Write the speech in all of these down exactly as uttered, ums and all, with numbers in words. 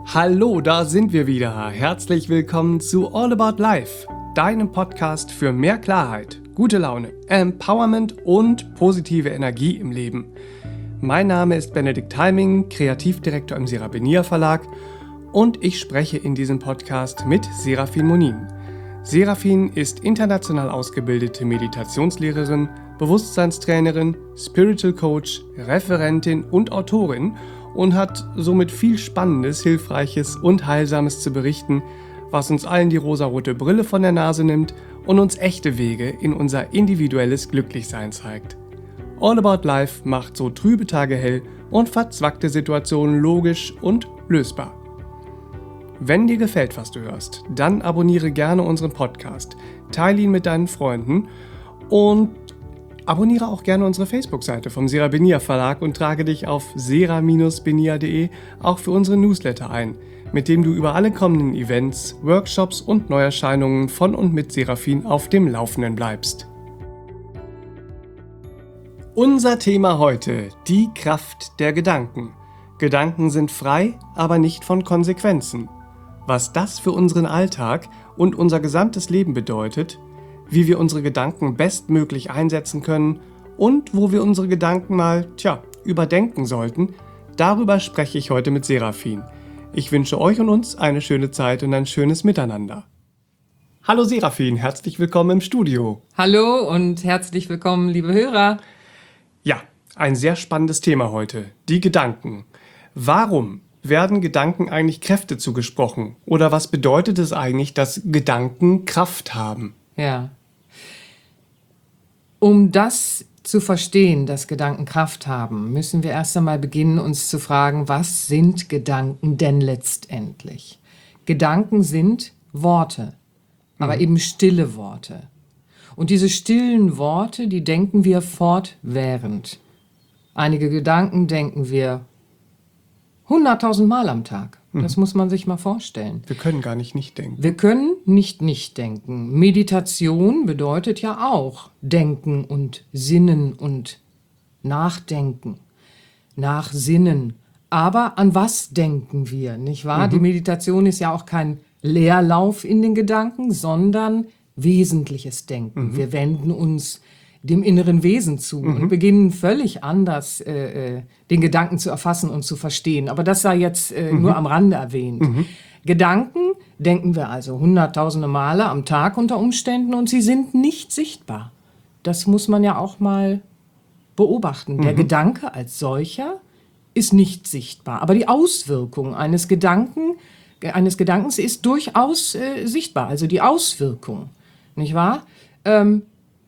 Hallo, da sind wir wieder. Herzlich willkommen zu All About Life, deinem Podcast für mehr Klarheit, gute Laune, Empowerment und positive Energie im Leben. Mein Name ist Benedikt Heiming, Kreativdirektor im Seraphinia Verlag und ich spreche in diesem Podcast mit Serafin Monin. Serafin ist international ausgebildete Meditationslehrerin, Bewusstseinstrainerin, Spiritual Coach, Referentin und Autorin und hat somit viel Spannendes, Hilfreiches und Heilsames zu berichten, was uns allen die rosarote Brille von der Nase nimmt und uns echte Wege in unser individuelles Glücklichsein zeigt. All About Life macht so trübe Tage hell und verzwackte Situationen logisch und lösbar. Wenn dir gefällt, was du hörst, dann abonniere gerne unseren Podcast, teile ihn mit deinen Freunden und abonniere auch gerne unsere Facebook-Seite vom Seraphinia Verlag und trage dich auf sera Bindestrich benia punkt de auch für unsere Newsletter ein, mit dem du über alle kommenden Events, Workshops und Neuerscheinungen von und mit Serafin auf dem Laufenden bleibst. Unser Thema heute: die Kraft der Gedanken. Gedanken sind frei, aber nicht von Konsequenzen. Was das für unseren Alltag und unser gesamtes Leben bedeutet, wie wir unsere Gedanken bestmöglich einsetzen können und wo wir unsere Gedanken mal, tja, überdenken sollten, darüber spreche ich heute mit Serafin. Ich wünsche euch und uns eine schöne Zeit und ein schönes Miteinander. Hallo Serafin, herzlich willkommen im Studio. Hallo und herzlich willkommen, liebe Hörer. Ja, ein sehr spannendes Thema heute, die Gedanken. Warum werden Gedanken eigentlich Kräfte zugesprochen? Oder was bedeutet es eigentlich, dass Gedanken Kraft haben? Ja. Um das zu verstehen, dass Gedanken Kraft haben, müssen wir erst einmal beginnen, uns zu fragen, was sind Gedanken denn letztendlich? Gedanken sind Worte, aber mhm. eben stille Worte. Und diese stillen Worte, die denken wir fortwährend. Einige Gedanken denken wir hunderttausend Mal am Tag. Das muss man sich mal vorstellen. Wir können gar nicht nicht denken. Wir können nicht nicht denken. Meditation bedeutet ja auch denken und sinnen und nachdenken, nachsinnen. Aber an was denken wir, nicht wahr? Mhm. Die Meditation ist ja auch kein Leerlauf in den Gedanken, sondern wesentliches Denken. Mhm. Wir wenden uns dem inneren Wesen zu mhm. und beginnen völlig anders äh, den Gedanken zu erfassen und zu verstehen. Aber das sei jetzt äh, mhm. nur am Rande erwähnt. Mhm. Gedanken denken wir also hunderttausende Male am Tag unter Umständen und sie sind nicht sichtbar. Das muss man ja auch mal beobachten. Mhm. Der Gedanke als solcher ist nicht sichtbar, aber die Auswirkung eines Gedanken, eines Gedankens ist durchaus äh, sichtbar. Also die Auswirkung, nicht wahr? Ähm,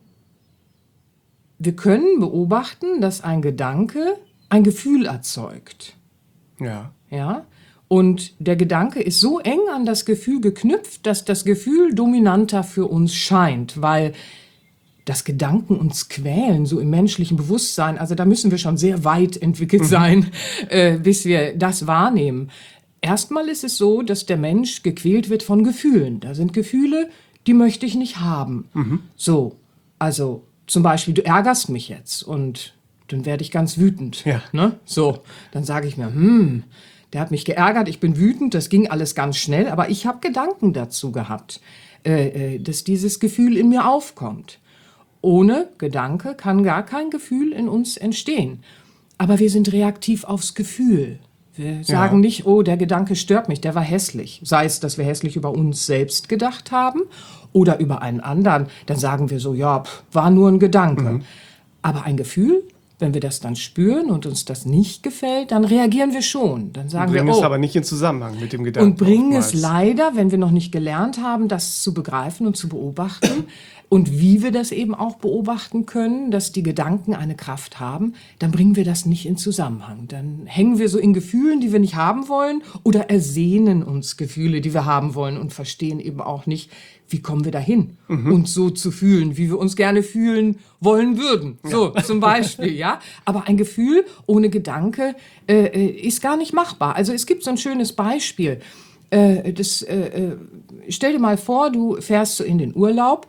Wir können beobachten, dass ein Gedanke ein Gefühl erzeugt. Ja. Ja? Und der Gedanke ist so eng an das Gefühl geknüpft, dass das Gefühl dominanter für uns scheint, weil das Gedanken uns quälen, so im menschlichen Bewusstsein. Also da müssen wir schon sehr weit entwickelt sein, mhm. äh, bis wir das wahrnehmen. Erstmal ist es so, dass der Mensch gequält wird von Gefühlen. Da sind Gefühle, die möchte ich nicht haben. Mhm. So, also zum Beispiel, du ärgerst mich jetzt und dann werde ich ganz wütend. Ja. Ne? So, dann sage ich mir, hm, der hat mich geärgert, ich bin wütend, das ging alles ganz schnell, aber ich habe Gedanken dazu gehabt, äh, äh, dass dieses Gefühl in mir aufkommt. Ohne Gedanke kann gar kein Gefühl in uns entstehen. Aber wir sind reaktiv aufs Gefühl. Wir sagen ja. nicht, oh, der Gedanke stört mich, der war hässlich. Sei es, dass wir hässlich über uns selbst gedacht haben oder über einen anderen, dann sagen wir so, ja, pff, war nur ein Gedanke. Mhm. Aber ein Gefühl, wenn wir das dann spüren und uns das nicht gefällt, dann reagieren wir schon. Dann sagen bringen wir, oh, es aber nicht in Zusammenhang mit dem Gedanken. Und bringen oftmals. es leider, wenn wir noch nicht gelernt haben, das zu begreifen und zu beobachten und wie wir das eben auch beobachten können, dass die Gedanken eine Kraft haben, dann bringen wir das nicht in Zusammenhang. Dann hängen wir so in Gefühlen, die wir nicht haben wollen oder ersehnen uns Gefühle, die wir haben wollen und verstehen eben auch nicht, wie kommen wir dahin, mhm. uns so zu fühlen, wie wir uns gerne fühlen wollen würden. So, ja. zum Beispiel, ja. Aber ein Gefühl ohne Gedanke äh, ist gar nicht machbar. Also es gibt so ein schönes Beispiel. Äh, das, äh, stell dir mal vor, du fährst so in den Urlaub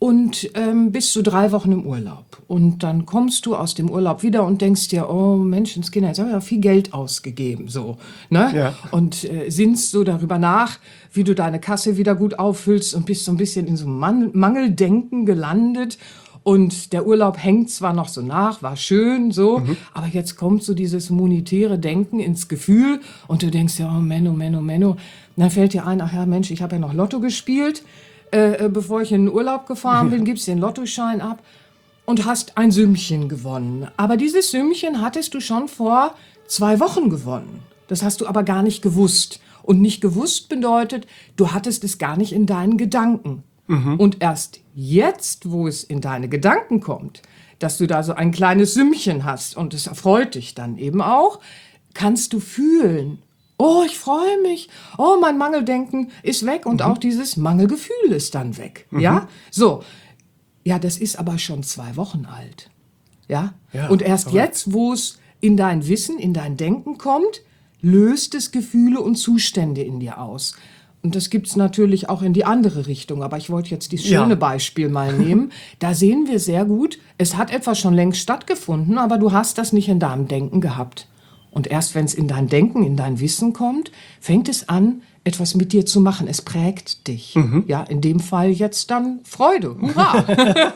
und ähm, bist du drei Wochen im Urlaub. Und dann kommst du aus dem Urlaub wieder und denkst dir, oh Menschenskinder, jetzt habe ich ja viel Geld ausgegeben. So, ne? Ja. Und äh, sinnst so darüber nach, wie du deine Kasse wieder gut auffüllst und bist so ein bisschen in so einem Man- Mangeldenken gelandet. Und der Urlaub hängt zwar noch so nach, war schön, so, mhm. aber jetzt kommt so dieses monetäre Denken ins Gefühl und du denkst ja, oh Menno, Menno, Menno. Und dann fällt dir ein, ach ja Mensch, ich habe ja noch Lotto gespielt. Äh, bevor ich in den Urlaub gefahren bin, gibst den Lottoschein ab und hast ein Sümmchen gewonnen. Aber dieses Sümmchen hattest du schon vor zwei Wochen gewonnen. Das hast du aber gar nicht gewusst. Und nicht gewusst bedeutet, du hattest es gar nicht in deinen Gedanken. Mhm. Und erst jetzt, wo es in deine Gedanken kommt, dass du da so ein kleines Sümmchen hast und es erfreut dich dann eben auch, kannst du fühlen, oh, ich freue mich. Oh, mein Mangeldenken ist weg und mhm. auch dieses Mangelgefühl ist dann weg. Mhm. Ja, so. Ja, das ist aber schon zwei Wochen alt. Ja, ja und erst aber jetzt, wo es in dein Wissen, in dein Denken kommt, löst es Gefühle und Zustände in dir aus. Und das gibt's natürlich auch in die andere Richtung. Aber ich wollte jetzt dieses schöne ja. Beispiel mal nehmen. Da sehen wir sehr gut, es hat etwas schon längst stattgefunden, aber du hast das nicht in deinem Denken gehabt. Und erst wenn es in dein Denken, in dein Wissen kommt, fängt es an, etwas mit dir zu machen. Es prägt dich. Mhm. Ja, in dem Fall jetzt dann Freude. Hurra!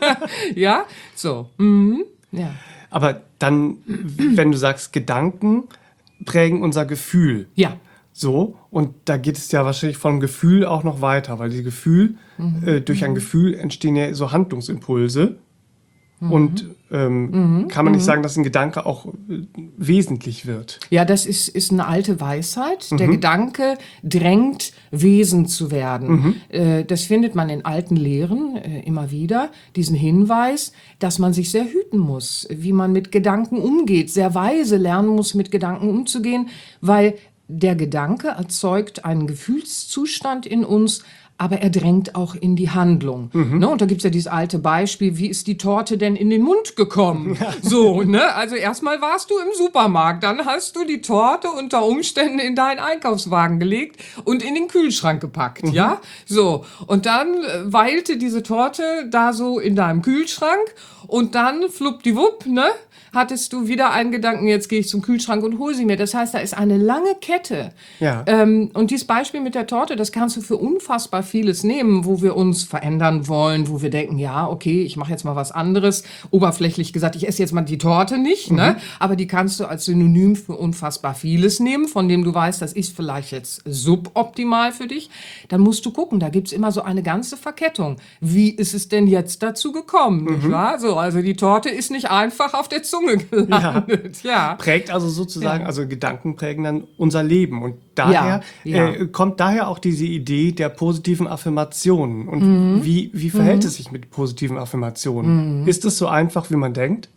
Ja, so. Mhm. Ja. Aber dann, wenn du sagst, Gedanken prägen unser Gefühl. Ja. So, und da geht es ja wahrscheinlich vom Gefühl auch noch weiter, weil die Gefühl, mhm. äh, durch ein Gefühl entstehen ja so Handlungsimpulse. Mhm. Und ähm, mhm. kann man nicht sagen, dass ein Gedanke auch äh, wesentlich wird? Ja, das ist, ist eine alte Weisheit. Mhm. Der Gedanke drängt, Wesen zu werden. Mhm. Äh, das findet man in alten Lehren äh, immer wieder, diesen Hinweis, dass man sich sehr hüten muss, wie man mit Gedanken umgeht, sehr weise lernen muss, mit Gedanken umzugehen, weil der Gedanke erzeugt einen Gefühlszustand in uns, aber er drängt auch in die Handlung. Mhm. Ne? Und da gibt's ja dieses alte Beispiel, wie ist die Torte denn in den Mund gekommen? Ja. So, ne? Also erstmal warst du im Supermarkt, dann hast du die Torte unter Umständen in deinen Einkaufswagen gelegt und in den Kühlschrank gepackt, mhm. ja? So, und dann weilte diese Torte da so in deinem Kühlschrank und dann fluppdiwupp, ne? Hattest du wieder einen Gedanken, jetzt gehe ich zum Kühlschrank und hole sie mir. Das heißt, da ist eine lange Kette. Ja. Ähm, und dieses Beispiel mit der Torte, das kannst du für unfassbar vieles nehmen, wo wir uns verändern wollen, wo wir denken, ja, okay, ich mache jetzt mal was anderes. Oberflächlich gesagt, ich esse jetzt mal die Torte nicht, mhm. ne? Aber die kannst du als Synonym für unfassbar vieles nehmen, von dem du weißt, das ist vielleicht jetzt suboptimal für dich. Dann musst du gucken, da gibt's immer so eine ganze Verkettung. Wie ist es denn jetzt dazu gekommen, mhm. nicht wahr? So, also die Torte ist nicht einfach auf der Zunge gelandet. Ja. Ja. Prägt also sozusagen, ja. also Gedanken prägen dann unser Leben. Und daher ja. Ja. Äh, kommt daher auch diese Idee der positiven Affirmationen. Und mhm. wie, wie verhält mhm. es sich mit positiven Affirmationen? Mhm. Ist es so einfach, wie man denkt?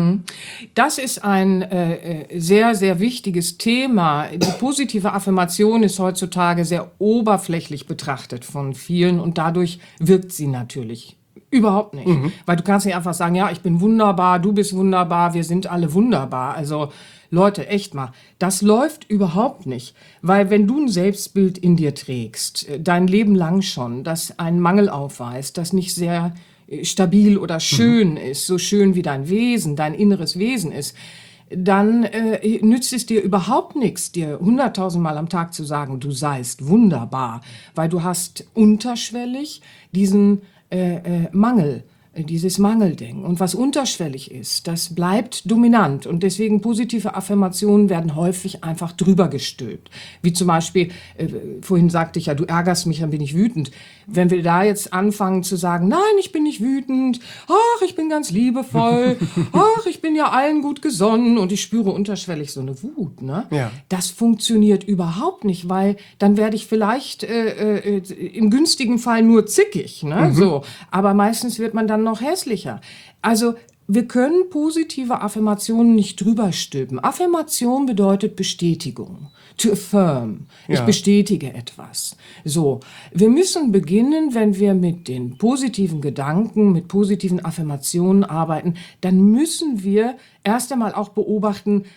Das ist ein äh, sehr, sehr wichtiges Thema. Die positive Affirmation ist heutzutage sehr oberflächlich betrachtet von vielen und dadurch wirkt sie natürlich überhaupt nicht. Mhm. Weil du kannst nicht einfach sagen, ja, ich bin wunderbar, du bist wunderbar, wir sind alle wunderbar. Also Leute, echt mal, das läuft überhaupt nicht. Weil wenn du ein Selbstbild in dir trägst, dein Leben lang schon, das einen Mangel aufweist, das nicht sehr stabil oder schön mhm. ist, so schön wie dein Wesen, dein inneres Wesen ist, dann äh, nützt es dir überhaupt nichts, dir hunderttausendmal am Tag zu sagen, du seist wunderbar, weil du hast unterschwellig diesen äh, äh, Mangel, äh, dieses Mangeldenken. Und was unterschwellig ist, das bleibt dominant. Und deswegen positive Affirmationen werden häufig einfach drüber gestülpt. Wie zum Beispiel, äh, vorhin sagte ich ja, du ärgerst mich, dann bin ich wütend. Wenn wir da jetzt anfangen zu sagen, nein, ich bin nicht wütend, ach, ich bin ganz liebevoll, ach, ich bin ja allen gut gesonnen und ich spüre unterschwellig so eine Wut, ne? Ja. Das funktioniert überhaupt nicht, weil dann werde ich vielleicht äh, äh, im günstigen Fall nur zickig, ne? Mhm. So, aber meistens wird man dann noch hässlicher. Also wir können positive Affirmationen nicht drüber stülpen. Affirmation bedeutet Bestätigung. To affirm. Ich ja. bestätige etwas. So. Wir müssen beginnen, wenn wir mit den positiven Gedanken, mit positiven Affirmationen arbeiten, dann müssen wir erst einmal auch beobachten,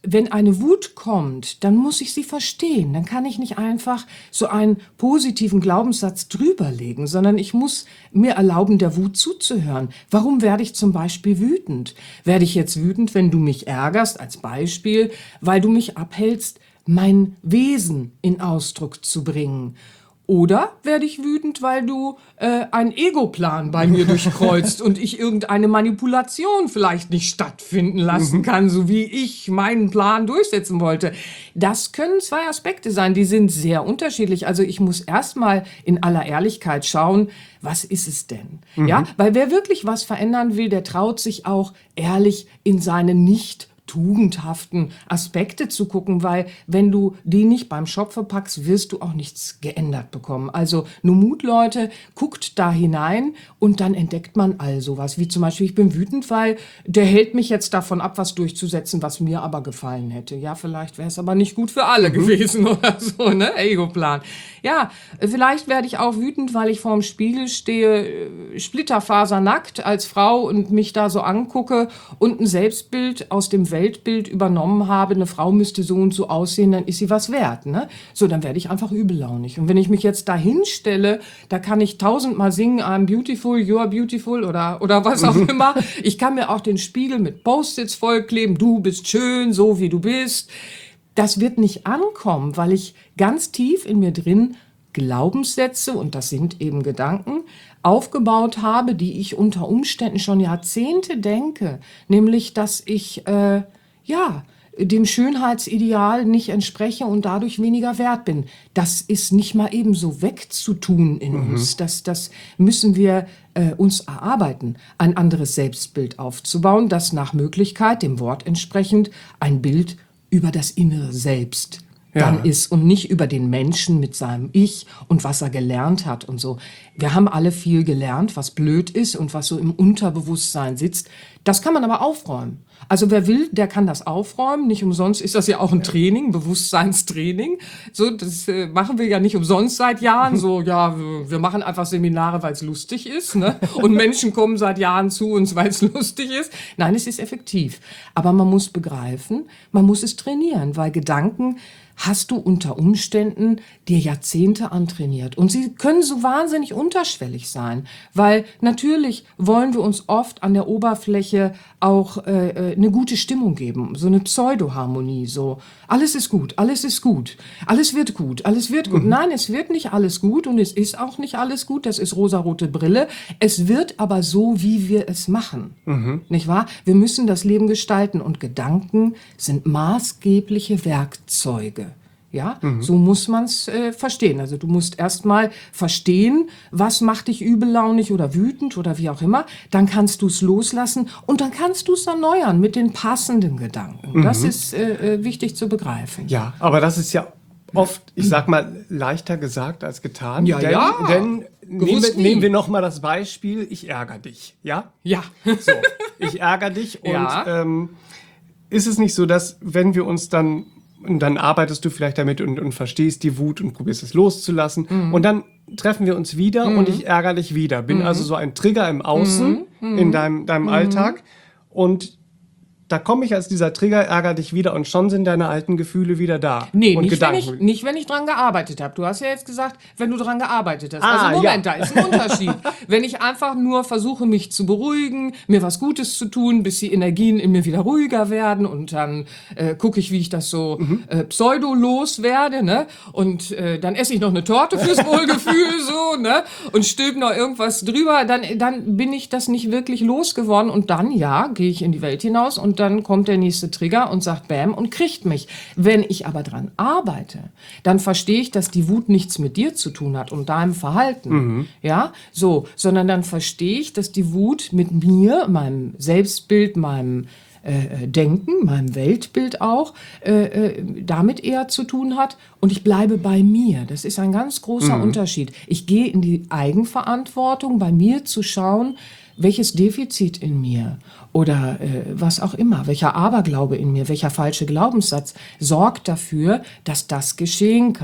wenn eine Wut kommt, dann muss ich sie verstehen. Dann kann ich nicht einfach so einen positiven Glaubenssatz drüberlegen, sondern ich muss mir erlauben, der Wut zuzuhören. Warum werde ich zum Beispiel wütend? Werde ich jetzt wütend, wenn du mich ärgerst, als Beispiel, weil du mich abhältst, mein Wesen in Ausdruck zu bringen? Oder werde ich wütend, weil du äh, einen Egoplan bei mir durchkreuzt und ich irgendeine Manipulation vielleicht nicht stattfinden lassen kann, so wie ich meinen Plan durchsetzen wollte. Das können zwei Aspekte sein, die sind sehr unterschiedlich. Also ich muss erstmal in aller Ehrlichkeit schauen, was ist es denn? Mhm. Ja, weil wer wirklich was verändern will, der traut sich auch ehrlich in seine nicht tugendhaften Aspekte zu gucken, weil wenn du die nicht beim Schopfe packst, wirst du auch nichts geändert bekommen. Also nur Mut, Leute, guckt da hinein und dann entdeckt man all sowas, wie zum Beispiel, ich bin wütend, weil der hält mich jetzt davon ab, was durchzusetzen, was mir aber gefallen hätte. Ja, vielleicht wäre es aber nicht gut für alle mhm. gewesen oder so, ne? Ego-Plan. Ja, vielleicht werde ich auch wütend, weil ich vorm Spiegel stehe, splitterfasernackt als Frau und mich da so angucke und ein Selbstbild aus dem Weltbild übernommen habe, eine Frau müsste so und so aussehen, dann ist sie was wert, ne? So, dann werde ich einfach übellaunig. Und wenn ich mich jetzt da hinstelle, da kann ich tausendmal singen, I'm beautiful, you are beautiful oder, oder was auch immer. Ich kann mir auch den Spiegel mit Post-its vollkleben, du bist schön, so wie du bist. Das wird nicht ankommen, weil ich ganz tief in mir drin Glaubenssätze, und das sind eben Gedanken, aufgebaut habe, die ich unter Umständen schon Jahrzehnte denke, nämlich, dass ich äh, ja dem Schönheitsideal nicht entspreche und dadurch weniger wert bin. Das ist nicht mal eben so wegzutun in mhm. uns. Das, das müssen wir äh, uns erarbeiten, ein anderes Selbstbild aufzubauen, das nach Möglichkeit, dem Wort entsprechend, ein Bild über das innere Selbst dann ja. ist und nicht über den Menschen mit seinem Ich und was er gelernt hat und so. Wir haben alle viel gelernt, was blöd ist und was so im Unterbewusstsein sitzt. Das kann man aber aufräumen. Also wer will, der kann das aufräumen. Nicht umsonst ist das ja auch ein Training, Bewusstseinstraining. So, das äh, machen wir ja nicht umsonst seit Jahren. So, ja, wir machen einfach Seminare, weil es lustig ist, ne? Und Menschen kommen seit Jahren zu uns, weil es lustig ist. Nein, es ist effektiv. Aber man muss begreifen, man muss es trainieren, weil Gedanken hast du unter Umständen dir Jahrzehnte antrainiert. Und sie können so wahnsinnig unterschwellig sein, weil natürlich wollen wir uns oft an der Oberfläche auch äh, eine gute Stimmung geben, so eine Pseudoharmonie, so alles ist gut, alles ist gut, alles wird gut, alles wird gut. Mhm. Nein, es wird nicht alles gut und es ist auch nicht alles gut, das ist rosarote Brille. Es wird aber so, wie wir es machen, mhm. nicht wahr? Wir müssen das Leben gestalten und Gedanken sind maßgebliche Werkzeuge. Ja, mhm. so muss man es äh, verstehen. Also du musst erstmal verstehen, was macht dich übellaunig oder wütend oder wie auch immer. Dann kannst du es loslassen und dann kannst du es erneuern mit den passenden Gedanken. Mhm. Das ist äh, wichtig zu begreifen. Ja, aber das ist ja oft, ich sag mal, leichter gesagt als getan. Ja, denn, ja. Denn nehmen wir, nehmen wir noch mal das Beispiel, ich ärgere dich. Ja? Ja. So, ich ärgere dich und ja. ähm, ist es nicht so, dass wenn wir uns dann und dann arbeitest du vielleicht damit und, und verstehst die Wut und probierst es loszulassen. Mhm. Und dann treffen wir uns wieder mhm. und ich ärgere dich wieder. Bin mhm. also so ein Trigger im Außen, mhm. in deinem, deinem mhm. Alltag. Und da komme ich als dieser Trigger, ärgere dich wieder und schon sind deine alten Gefühle wieder da. Nee, und nicht, Gedanken. Wenn ich, nicht wenn ich dran gearbeitet habe. Du hast ja jetzt gesagt, wenn du dran gearbeitet hast. Ah, also Moment, ja. da ist ein Unterschied. Wenn ich einfach nur versuche, mich zu beruhigen, mir was Gutes zu tun, bis die Energien in mir wieder ruhiger werden und dann äh, gucke ich, wie ich das so mhm. äh, pseudo loswerde, ne? Und äh, dann esse ich noch eine Torte fürs Wohlgefühl, so, ne? Und stülp noch irgendwas drüber, dann, dann bin ich das nicht wirklich losgeworden und dann, ja, gehe ich in die Welt hinaus und dann kommt der nächste Trigger und sagt Bäm und kriegt mich. Wenn ich aber dran arbeite, dann verstehe ich, dass die Wut nichts mit dir zu tun hat und deinem Verhalten. Mhm. Ja, so, sondern dann verstehe ich, dass die Wut mit mir, meinem Selbstbild, meinem äh, Denken, meinem Weltbild auch, äh, äh, damit eher zu tun hat. Und ich bleibe bei mir. Das ist ein ganz großer mhm. Unterschied. Ich gehe in die Eigenverantwortung, bei mir zu schauen, welches Defizit in mir oder äh, was auch immer, welcher Aberglaube in mir, welcher falsche Glaubenssatz sorgt dafür, dass das geschehen kann.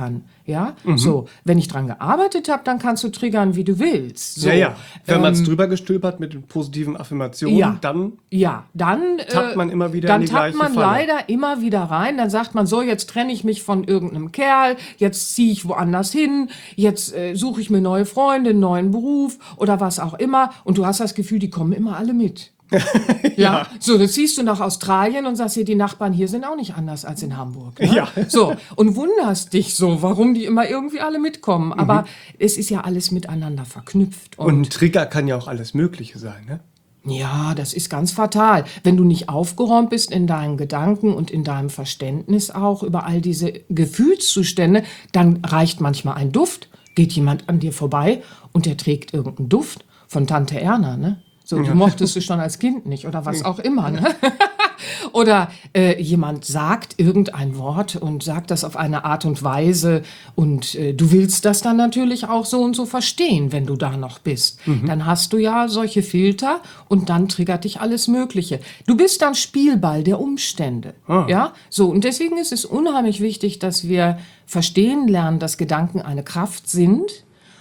Ja, mhm. so. Wenn ich dran gearbeitet habe, dann kannst du triggern, wie du willst. So. Ja, ja. Wenn ähm, man es drüber gestülpert mit den positiven Affirmationen, ja, dann, ja, dann tappt man immer wieder dann in die tappt gleiche man Falle. leider immer wieder rein. Dann sagt man so, jetzt trenne ich mich von irgendeinem Kerl, jetzt ziehe ich woanders hin, jetzt äh, suche ich mir neue Freunde, einen neuen Beruf oder was auch immer. Und du hast das Gefühl, die kommen immer alle mit. ja. ja, so, das siehst du nach Australien und sagst dir, die Nachbarn hier sind auch nicht anders als in Hamburg. Ne? Ja. So, und wunderst dich so, warum die immer irgendwie alle mitkommen. Aber mhm. es ist ja alles miteinander verknüpft. Und, und ein Trigger kann ja auch alles Mögliche sein, ne? Ja, das ist ganz fatal. Wenn du nicht aufgeräumt bist in deinen Gedanken und in deinem Verständnis auch über all diese Gefühlszustände, dann reicht manchmal ein Duft, geht jemand an dir vorbei und der trägt irgendeinen Duft von Tante Erna, ne? So, die ja. mochtest du schon als Kind nicht oder was auch immer, ne? Oder äh, jemand sagt irgendein Wort und sagt das auf eine Art und Weise und äh, du willst das dann natürlich auch so und so verstehen, wenn du da noch bist. Mhm. Dann hast du ja solche Filter und dann triggert dich alles Mögliche. Du bist dann Spielball der Umstände. Ah. Ja, so, und deswegen ist es unheimlich wichtig, dass wir verstehen lernen, dass Gedanken eine Kraft sind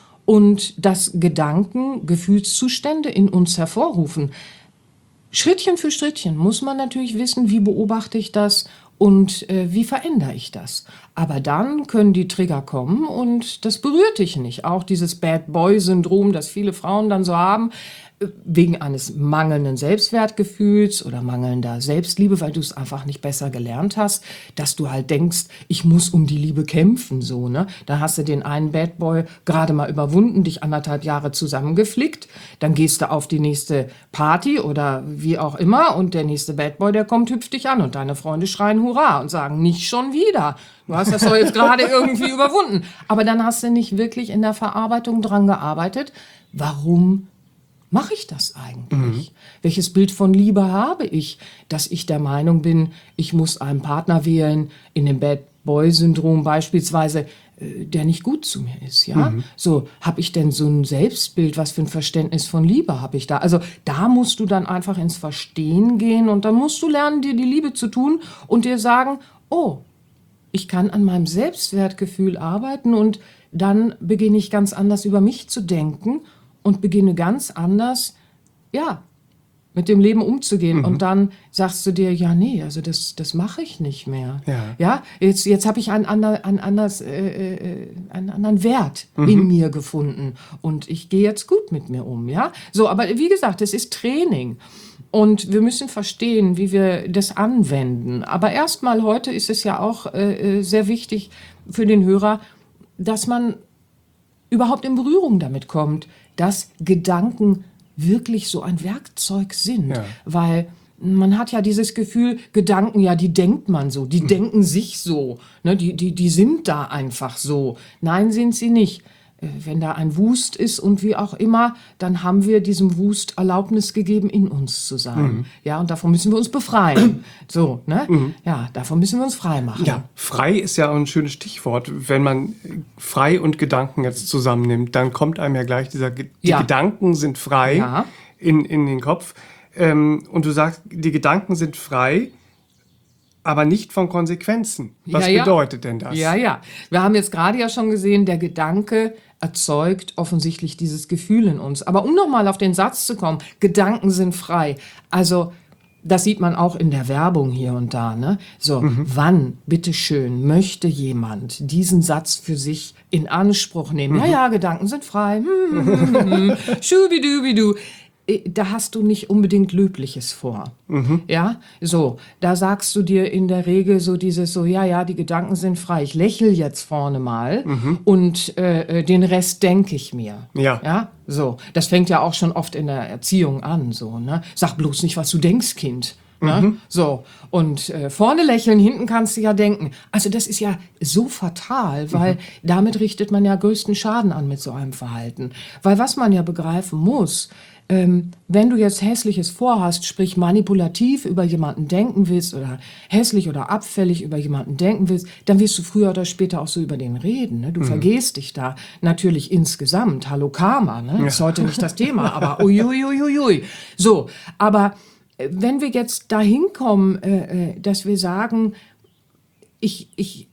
und dass Gedanken Gefühlszustände in uns hervorrufen. Schrittchen für Schrittchen muss man natürlich wissen, wie beobachte ich das und äh, wie verändere ich das. Aber dann können die Trigger kommen und das berührt dich nicht. Auch dieses Bad Boy-Syndrom, das viele Frauen dann so haben, wegen eines mangelnden Selbstwertgefühls oder mangelnder Selbstliebe, weil du es einfach nicht besser gelernt hast, dass du halt denkst, ich muss um die Liebe kämpfen, so, ne? Da hast du den einen Bad Boy gerade mal überwunden, dich anderthalb Jahre zusammengeflickt, dann gehst du auf die nächste Party oder wie auch immer und der nächste Bad Boy, der kommt, hüpft dich an und deine Freunde schreien Hurra und sagen, nicht schon wieder. Du hast das doch jetzt gerade irgendwie überwunden. Aber dann hast du nicht wirklich in der Verarbeitung dran gearbeitet. Warum mache ich das eigentlich? Mhm. Welches Bild von Liebe habe ich, dass ich der Meinung bin, ich muss einen Partner wählen, in dem Bad Boy-Syndrom beispielsweise, der nicht gut zu mir ist, ja? Mhm. So, habe ich denn so ein Selbstbild, was für ein Verständnis von Liebe habe ich da? Also da musst du dann einfach ins Verstehen gehen und dann musst du lernen, dir die Liebe zu tun und dir sagen, oh, ich kann an meinem Selbstwertgefühl arbeiten und dann beginne ich ganz anders über mich zu denken und beginne ganz anders, ja, mit dem Leben umzugehen. Mhm. Und dann sagst du dir, ja, nee, also das, das mache ich nicht mehr. Ja, ja jetzt, jetzt habe ich einen, ander, einen, anders, äh, äh, einen anderen Wert mhm. in mir gefunden und ich gehe jetzt gut mit mir um, ja. So, aber wie gesagt, es ist Training. Und wir müssen verstehen, wie wir das anwenden. Aber erstmal heute ist es ja auch äh, sehr wichtig für den Hörer, dass man überhaupt in Berührung damit kommt, dass Gedanken wirklich so ein Werkzeug sind. Ja. Weil man hat ja dieses Gefühl, Gedanken, ja, die denkt man so, die mhm. denken sich so, ne, die, die, die sind da einfach so. Nein, sind sie nicht. Wenn da ein Wust ist und wie auch immer, dann haben wir diesem Wust Erlaubnis gegeben, in uns zu sein. Mhm. Ja, und davon müssen wir uns befreien. So, ne? Mhm. Ja, davon müssen wir uns frei machen. Ja, frei ist ja auch ein schönes Stichwort. Wenn man frei und Gedanken jetzt zusammennimmt, dann kommt einem ja gleich dieser, die ja. Gedanken sind frei ja. in, in den Kopf. Ähm, und du sagst, die Gedanken sind frei, aber nicht von Konsequenzen. Was ja, ja. bedeutet denn das? Ja, ja. Wir haben jetzt gerade ja schon gesehen, der Gedanke erzeugt offensichtlich dieses Gefühl in uns. Aber um nochmal auf den Satz zu kommen, Gedanken sind frei. Also das sieht man auch in der Werbung hier und da. Ne? So, mhm. wann, bitteschön, möchte jemand diesen Satz für sich in Anspruch nehmen? Mhm. Ja, ja, Gedanken sind frei. Schubidubidu. Da hast du nicht unbedingt Löbliches vor. Mhm. Ja, so, da sagst du dir in der Regel so dieses so, ja, ja, die Gedanken sind frei. Ich lächle jetzt vorne mal mhm. und äh, den Rest denke ich mir. Ja. Ja, so. Das fängt ja auch schon oft in der Erziehung an, so, ne? Sag bloß nicht, was du denkst, Kind. Ne? Mhm. So, und äh, vorne lächeln, hinten kannst du ja denken. Also das ist ja so fatal, weil mhm. damit richtet man ja größten Schaden an mit so einem Verhalten. Weil was man ja begreifen muss, Ähm, wenn du jetzt Hässliches vorhast, sprich manipulativ über jemanden denken willst oder hässlich oder abfällig über jemanden denken willst, dann wirst du früher oder später auch so über den reden. Ne? Du mhm. vergehst dich da natürlich insgesamt. Hallo Karma, ne? Ja. Ist heute nicht das Thema, aber uiuiuiui. So, aber äh, wenn wir jetzt dahin kommen, äh, äh, dass wir sagen, ich, ich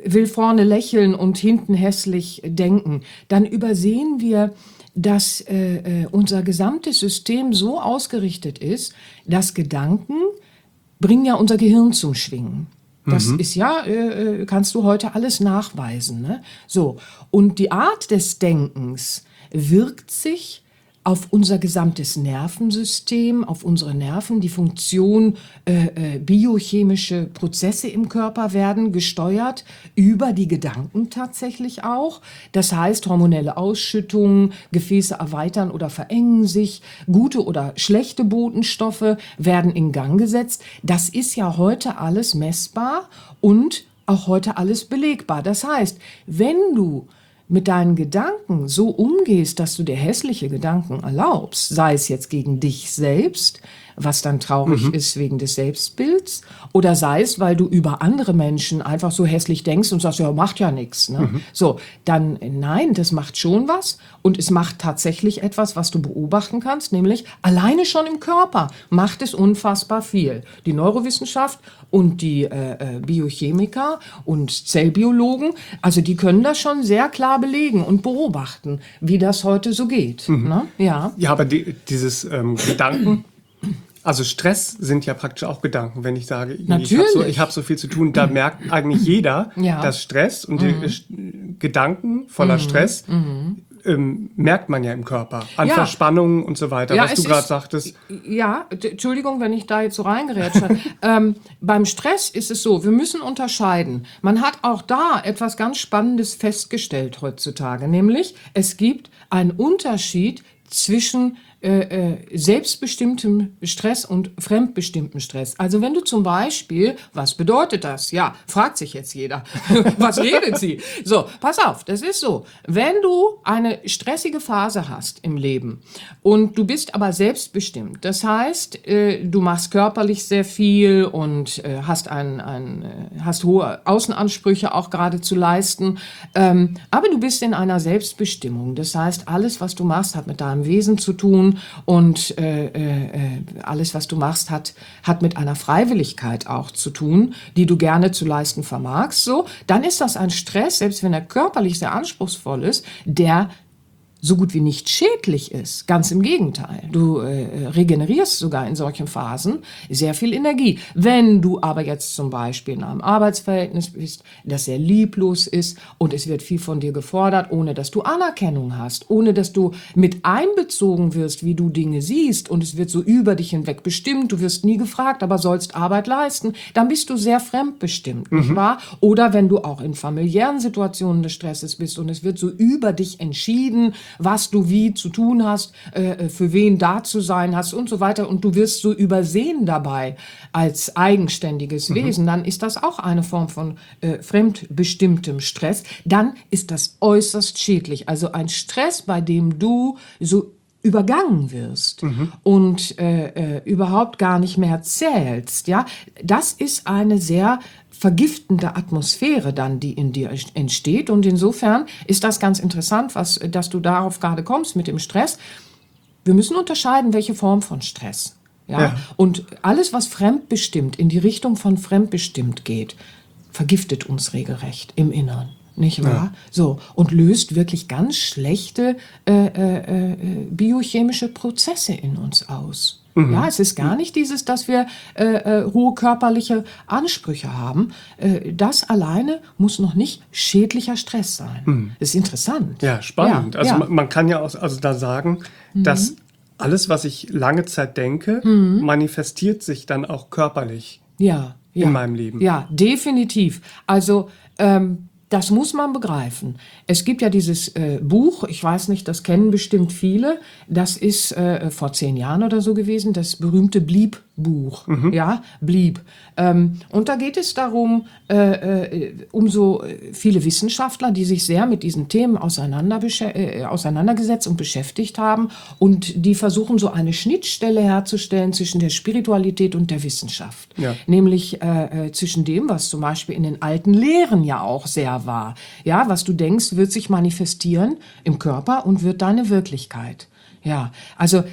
will vorne lächeln und hinten hässlich denken, dann übersehen wir, dass äh, unser gesamtes System so ausgerichtet ist, dass Gedanken bringen ja unser Gehirn zum Schwingen. Das mhm. ist ja, äh, kannst du heute alles nachweisen. Ne? So. Und die Art des Denkens wirkt sich auf unser gesamtes Nervensystem, auf unsere Nerven, die Funktion, äh, äh, biochemische Prozesse im Körper werden gesteuert über die Gedanken tatsächlich auch. Das heißt, hormonelle Ausschüttungen, Gefäße erweitern oder verengen sich, gute oder schlechte Botenstoffe werden in Gang gesetzt. Das ist ja heute alles messbar und auch heute alles belegbar. Das heißt, wenn du mit deinen Gedanken so umgehst, dass du dir hässliche Gedanken erlaubst, sei es jetzt gegen dich selbst, was dann traurig mhm. ist wegen des Selbstbilds, oder sei es, weil du über andere Menschen einfach so hässlich denkst und sagst, ja, macht ja nichts. Ne? Mhm. So, dann nein, das macht schon was und es macht tatsächlich etwas, was du beobachten kannst, nämlich alleine schon im Körper macht es unfassbar viel. Die Neurowissenschaft und die äh, Biochemiker und Zellbiologen, also die können das schon sehr klar belegen und beobachten, wie das heute so geht. Mhm. Ne? Ja. ja, aber die, dieses ähm, Gedanken, also Stress sind ja praktisch auch Gedanken, wenn ich sage, Natürlich. ich habe so, ich hab so viel zu tun, da merkt eigentlich jeder, ja. dass Stress und mhm. die Gedanken voller mhm. Stress mhm. Ähm, merkt man ja im Körper, an ja. Verspannungen und so weiter, ja, was du gerade sagtest. Ja, d- Entschuldigung, wenn ich da jetzt so reingerätsche. ähm, beim Stress ist es so, wir müssen unterscheiden. Man hat auch da etwas ganz Spannendes festgestellt heutzutage, nämlich es gibt einen Unterschied zwischen äh, äh, selbstbestimmtem Stress und fremdbestimmtem Stress. Also wenn du zum Beispiel, was bedeutet das? Ja, fragt sich jetzt jeder. Was redet sie? So, pass auf, das ist so. Wenn du eine stressige Phase hast im Leben und du bist aber selbstbestimmt, das heißt, äh, du machst körperlich sehr viel und äh, hast, ein, ein, äh, hast hohe Außenansprüche auch gerade zu leisten, ähm, aber du bist in einer Selbstbestimmung. Das heißt, alles, was du machst, hat mit deinem Wesen zu tun, und äh, äh, alles, was du machst, hat, hat mit einer Freiwilligkeit auch zu tun, die du gerne zu leisten vermagst. So, dann ist das ein Stress, selbst wenn er körperlich sehr anspruchsvoll ist, der so gut wie nicht schädlich ist. Ganz im Gegenteil. Du äh, regenerierst sogar in solchen Phasen sehr viel Energie. Wenn du aber jetzt zum Beispiel in einem Arbeitsverhältnis bist, das sehr lieblos ist und es wird viel von dir gefordert, ohne dass du Anerkennung hast, ohne dass du mit einbezogen wirst, wie du Dinge siehst und es wird so über dich hinweg bestimmt, du wirst nie gefragt, aber sollst Arbeit leisten, dann bist du sehr fremdbestimmt, mhm. nicht wahr? Oder wenn du auch in familiären Situationen des Stresses bist und es wird so über dich entschieden, was du wie zu tun hast, äh, für wen da zu sein hast und so weiter. Und du wirst so übersehen dabei als eigenständiges mhm. Wesen. Dann ist das auch eine Form von äh, fremdbestimmtem Stress. Dann ist das äußerst schädlich. Also ein Stress, bei dem du so übergangen wirst mhm. und äh, äh, überhaupt gar nicht mehr zählst. Ja, das ist eine sehr vergiftende Atmosphäre dann, die in dir entsteht. Und insofern ist das ganz interessant, was, dass du darauf gerade kommst mit dem Stress. Wir müssen unterscheiden, welche Form von Stress. Ja? Ja. Und alles, was fremdbestimmt, in die Richtung von fremdbestimmt geht, vergiftet uns regelrecht im Inneren. Nicht wahr? Ja. So, und löst wirklich ganz schlechte äh, äh, äh, biochemische Prozesse in uns aus. Mhm. Ja, es ist gar nicht dieses, dass wir äh, äh, hohe körperliche Ansprüche haben. Äh, das alleine muss noch nicht schädlicher Stress sein. Mhm. Das ist interessant. Ja, spannend. Ja, also ja. Man, man kann ja auch also da sagen, mhm. dass alles, was ich lange Zeit denke, mhm. manifestiert sich dann auch körperlich ja, ja. in meinem Leben. Ja, definitiv. Also ähm, das muss man begreifen. Es gibt ja dieses äh, Buch, ich weiß nicht, das kennen bestimmt viele, das ist äh, vor zehn Jahren oder so gewesen, das berühmte Bleep-Buch. Mhm. Ja, Bleep. Ähm, und da geht es darum, äh, äh, um so viele Wissenschaftler, die sich sehr mit diesen Themen auseinander äh, auseinandergesetzt und beschäftigt haben und die versuchen, so eine Schnittstelle herzustellen zwischen der Spiritualität und der Wissenschaft. Ja. Nämlich äh, äh, zwischen dem, was zum Beispiel in den alten Lehren ja auch sehr war. Ja, was du denkst, wird sich manifestieren im Körper und wird deine Wirklichkeit. Ja, also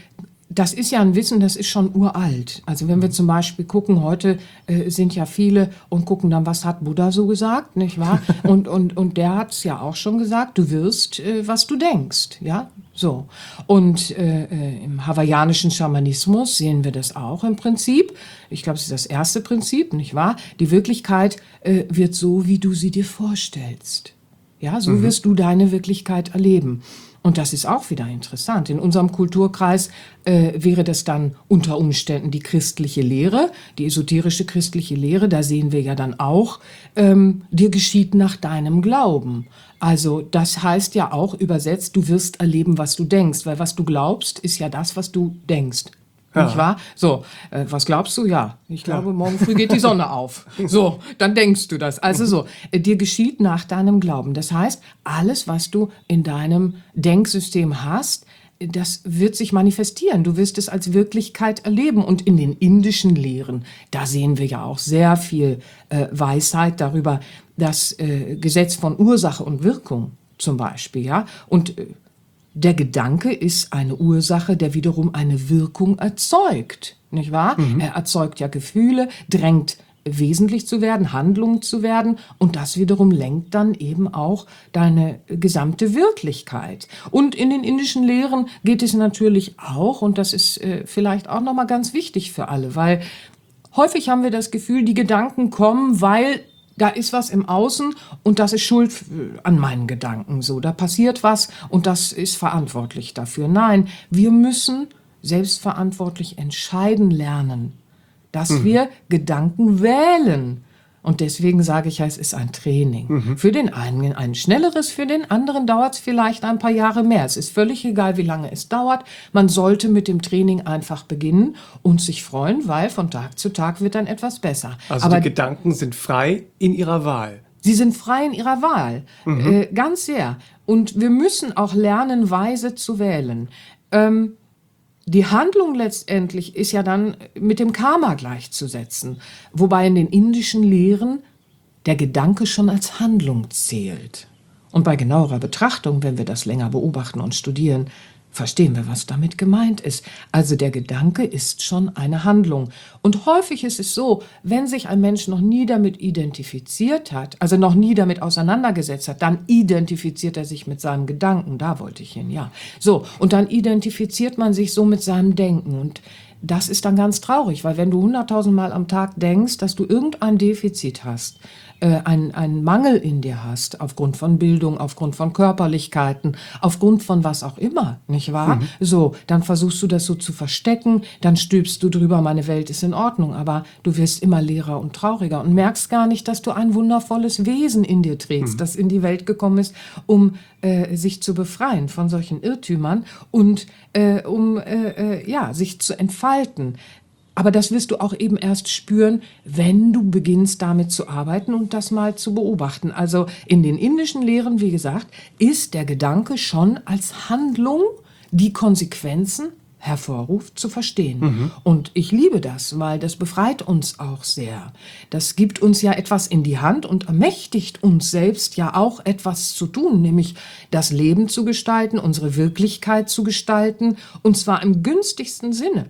das ist ja ein Wissen, das ist schon uralt. Also wenn wir zum Beispiel gucken, heute äh, sind ja viele und gucken dann, was hat Buddha so gesagt, nicht wahr? Und, und, und der hat es ja auch schon gesagt, du wirst, äh, was du denkst, ja, so. Und äh, äh, im hawaiianischen Schamanismus sehen wir das auch im Prinzip. Ich glaube, es ist das erste Prinzip, nicht wahr? Die Wirklichkeit äh, wird so, wie du sie dir vorstellst. Ja, so mhm. wirst du deine Wirklichkeit erleben. Und das ist auch wieder interessant. In unserem Kulturkreis äh, wäre das dann unter Umständen die christliche Lehre, die esoterische christliche Lehre. Da sehen wir ja dann auch, ähm, dir geschieht nach deinem Glauben. Also das heißt ja auch übersetzt, du wirst erleben, was du denkst. Weil was du glaubst, ist ja das, was du denkst. Ja. Nicht wahr? So, äh, was glaubst du? Ja, ich glaube, ja. morgen früh geht die Sonne auf. So, dann denkst du das. Also so, äh, dir geschieht nach deinem Glauben. Das heißt, alles, was du in deinem Denksystem hast, das wird sich manifestieren. Du wirst es als Wirklichkeit erleben. Und in den indischen Lehren, da sehen wir ja auch sehr viel äh, Weisheit darüber, das äh, Gesetz von Ursache und Wirkung zum Beispiel, ja, und äh, der Gedanke ist eine Ursache, der wiederum eine Wirkung erzeugt, nicht wahr? Mhm. Er erzeugt ja Gefühle, drängt wesentlich zu werden, Handlungen zu werden und das wiederum lenkt dann eben auch deine gesamte Wirklichkeit. Und in den indischen Lehren geht es natürlich auch, und das ist äh, vielleicht auch nochmal ganz wichtig für alle, weil häufig haben wir das Gefühl, die Gedanken kommen, weil da ist was im Außen und das ist schuld an meinen Gedanken. So, da passiert was und das ist verantwortlich dafür. Nein, wir müssen selbstverantwortlich entscheiden lernen, dass mhm. wir Gedanken wählen. Und deswegen sage ich ja, es ist ein Training. Mhm. Für den einen ein schnelleres, für den anderen dauert es vielleicht ein paar Jahre mehr. Es ist völlig egal, wie lange es dauert. Man sollte mit dem Training einfach beginnen und sich freuen, weil von Tag zu Tag wird dann etwas besser. Also Aber die Gedanken sind frei in ihrer Wahl. Sie sind frei in ihrer Wahl, mhm. äh, ganz sehr. Und wir müssen auch lernen, weise zu wählen. Ähm, Die Handlung letztendlich ist ja dann mit dem Karma gleichzusetzen, wobei in den indischen Lehren der Gedanke schon als Handlung zählt. Und bei genauerer Betrachtung, wenn wir das länger beobachten und studieren, verstehen wir, was damit gemeint ist. Also der Gedanke ist schon eine Handlung. Und häufig ist es so, wenn sich ein Mensch noch nie damit identifiziert hat, also noch nie damit auseinandergesetzt hat, dann identifiziert er sich mit seinem Gedanken. Da wollte ich hin, ja. So, und dann identifiziert man sich so mit seinem Denken. Und das ist dann ganz traurig, weil wenn du hunderttausend Mal am Tag denkst, dass du irgendein Defizit hast, äh, einen, einen Mangel in dir hast, aufgrund von Bildung, aufgrund von Körperlichkeiten, aufgrund von was auch immer, nicht wahr? Mhm. So, dann versuchst du das so zu verstecken, dann stülpst du drüber, meine Welt ist in Ordnung, aber du wirst immer leerer und trauriger und merkst gar nicht, dass du ein wundervolles Wesen in dir trägst, mhm. das in die Welt gekommen ist, um äh, sich zu befreien von solchen Irrtümern und äh, um äh, äh, ja, sich zu entfalten. Aber das wirst du auch eben erst spüren, wenn du beginnst damit zu arbeiten und das mal zu beobachten. Also in den indischen Lehren, wie gesagt, ist der Gedanke schon als Handlung, die Konsequenzen hervorruft, zu verstehen. Mhm. Und ich liebe das, weil das befreit uns auch sehr. Das gibt uns ja etwas in die Hand und ermächtigt uns selbst ja auch etwas zu tun, nämlich das Leben zu gestalten, unsere Wirklichkeit zu gestalten, und zwar im günstigsten Sinne.